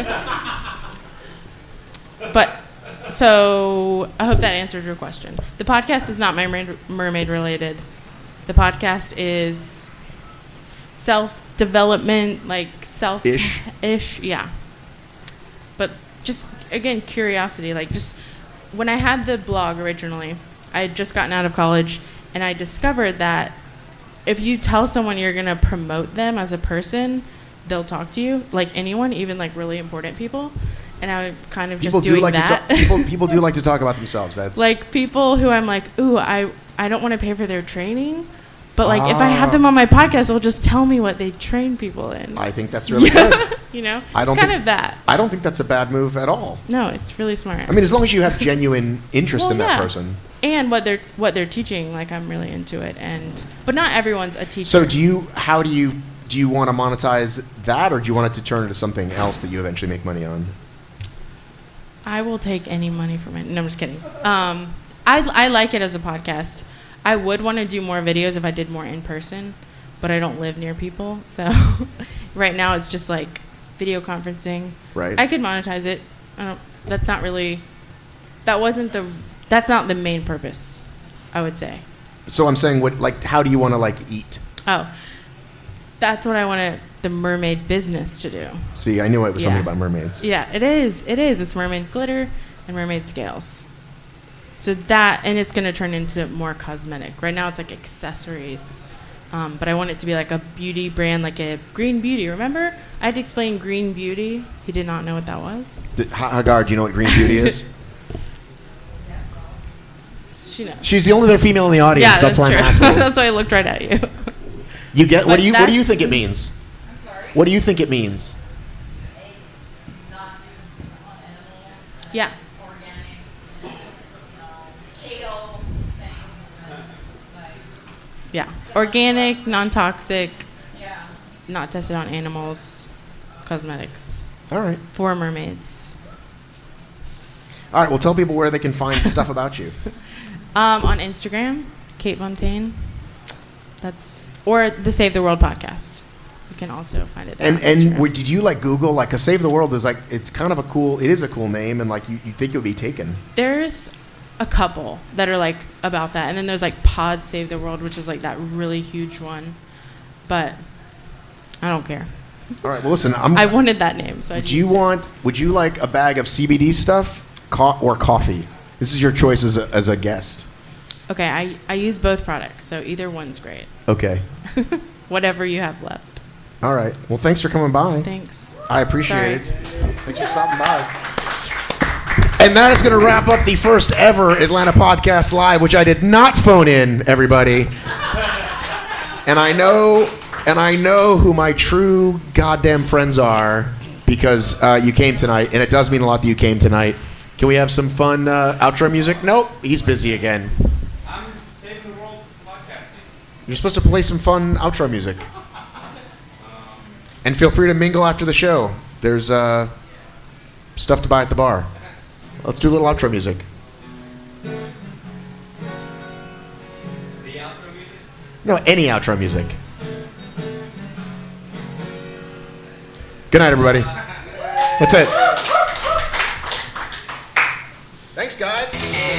But so I hope that answered your question. The podcast is not mermaid related. The podcast is self-development, like self-ish, yeah. But just, again, curiosity. Like, just when I had the blog originally, I had just gotten out of college, and I discovered that if you tell someone you're going to promote them as a person, they'll talk to you, like anyone, even like really important people. And I'm kind of just doing that. People do like to talk about themselves. That's like people who I'm like, ooh, I don't want to pay for their training, but like if I have them on my podcast, they'll just tell me what they train people in. I think that's really good. You know, I don't it's kind think- of that. I don't think that's a bad move at all. No, it's really smart. I mean, as long as you have genuine interest Well, in that yeah. person. And what they're teaching, like I'm really into it, but not everyone's a teacher. So do you want to monetize that, or do you want it to turn into something else that you eventually make money on? I will take any money from it. No, I'm just kidding. I like it as a podcast. I would want to do more videos if I did more in person, but I don't live near people, so right now it's just like video conferencing. Right. I could monetize it. That's not the main purpose, I would say. So I'm saying, how do you want to eat? Oh, that's what I want the mermaid business to do. See, I knew it was something Yeah. about mermaids. Yeah, it is. It's mermaid glitter and mermaid scales. So that, and it's going to turn into more cosmetic. Right now it's like accessories. But I want it to be like a beauty brand, like a Green Beauty. Remember? I had to explain Green Beauty. He did not know what that was. Hagar, do you know what Green Beauty is? She knows. She's the only other female in the audience. Yeah, that's why true. I'm asking. That's why I looked right at you. You get what But do you that's- think it means? I'm sorry? What do you think it means? Yeah. Yeah. Organic, non-toxic, not tested on animals, cosmetics. All right. For mermaids. All right, well, tell people where they can find stuff about you. On Instagram, Kate Fontaine. Or the Save the World podcast. You can also find it there. on Instagram. Did you Google, 'cause Save the World is it's kind of it is a cool name, and you think it would be taken. There's a couple that are about that, and then there's Pod Save the World, which is that really huge one. But I don't care. All right, well, listen, I wanted that name, so I would you like a bag of CBD stuff or coffee? This is your choice as a guest. Okay, I use both products, so either one's great. Okay. Whatever you have left. All right. Well, thanks for coming by. Thanks. I appreciate Sorry. it. Thanks for stopping by. And that is going to wrap up the first ever Atlanta Podcast Live, which I did not phone in, everybody. And I know who my true goddamn friends are because you came tonight, and it does mean a lot that you came tonight. Can we have some fun outro music? Nope, he's busy again. I'm saving the world podcasting. You're supposed to play some fun outro music. And feel free to mingle after the show. There's stuff to buy at the bar. Let's do a little outro music. The outro music? No, any outro music. Good night, everybody. That's it. Thanks, guys.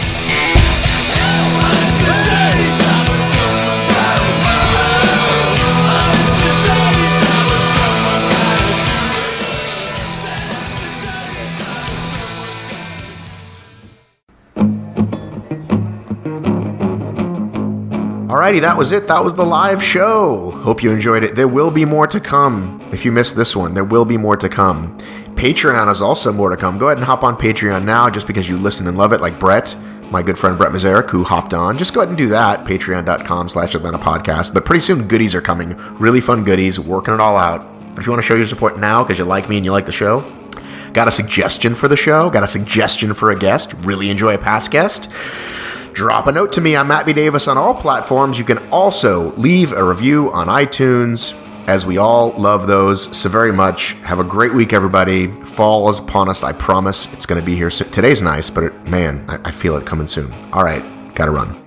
Alrighty, that was it. That was the live show. Hope you enjoyed it. There will be more to come. If you missed this one, there will be more to come. Patreon is also more to come. Go ahead and hop on Patreon now just because you listen and love it, like Brett, my good friend Brett Mazarek, who hopped on. Just go ahead and do that, patreon.com/Atlanta Podcast. But pretty soon, goodies are coming. Really fun goodies, working it all out. But if you want to show your support now because you like me and you like the show, got a suggestion for the show, got a suggestion for a guest, really enjoy a past guest, drop a note to me. I'm Matt B. Davis on all platforms. You can also leave a review on iTunes, as we all love those so very much. Have a great week, everybody. Fall is upon us. I promise it's going to be here soon. Today's nice, but man, I feel it coming soon. All right, gotta run.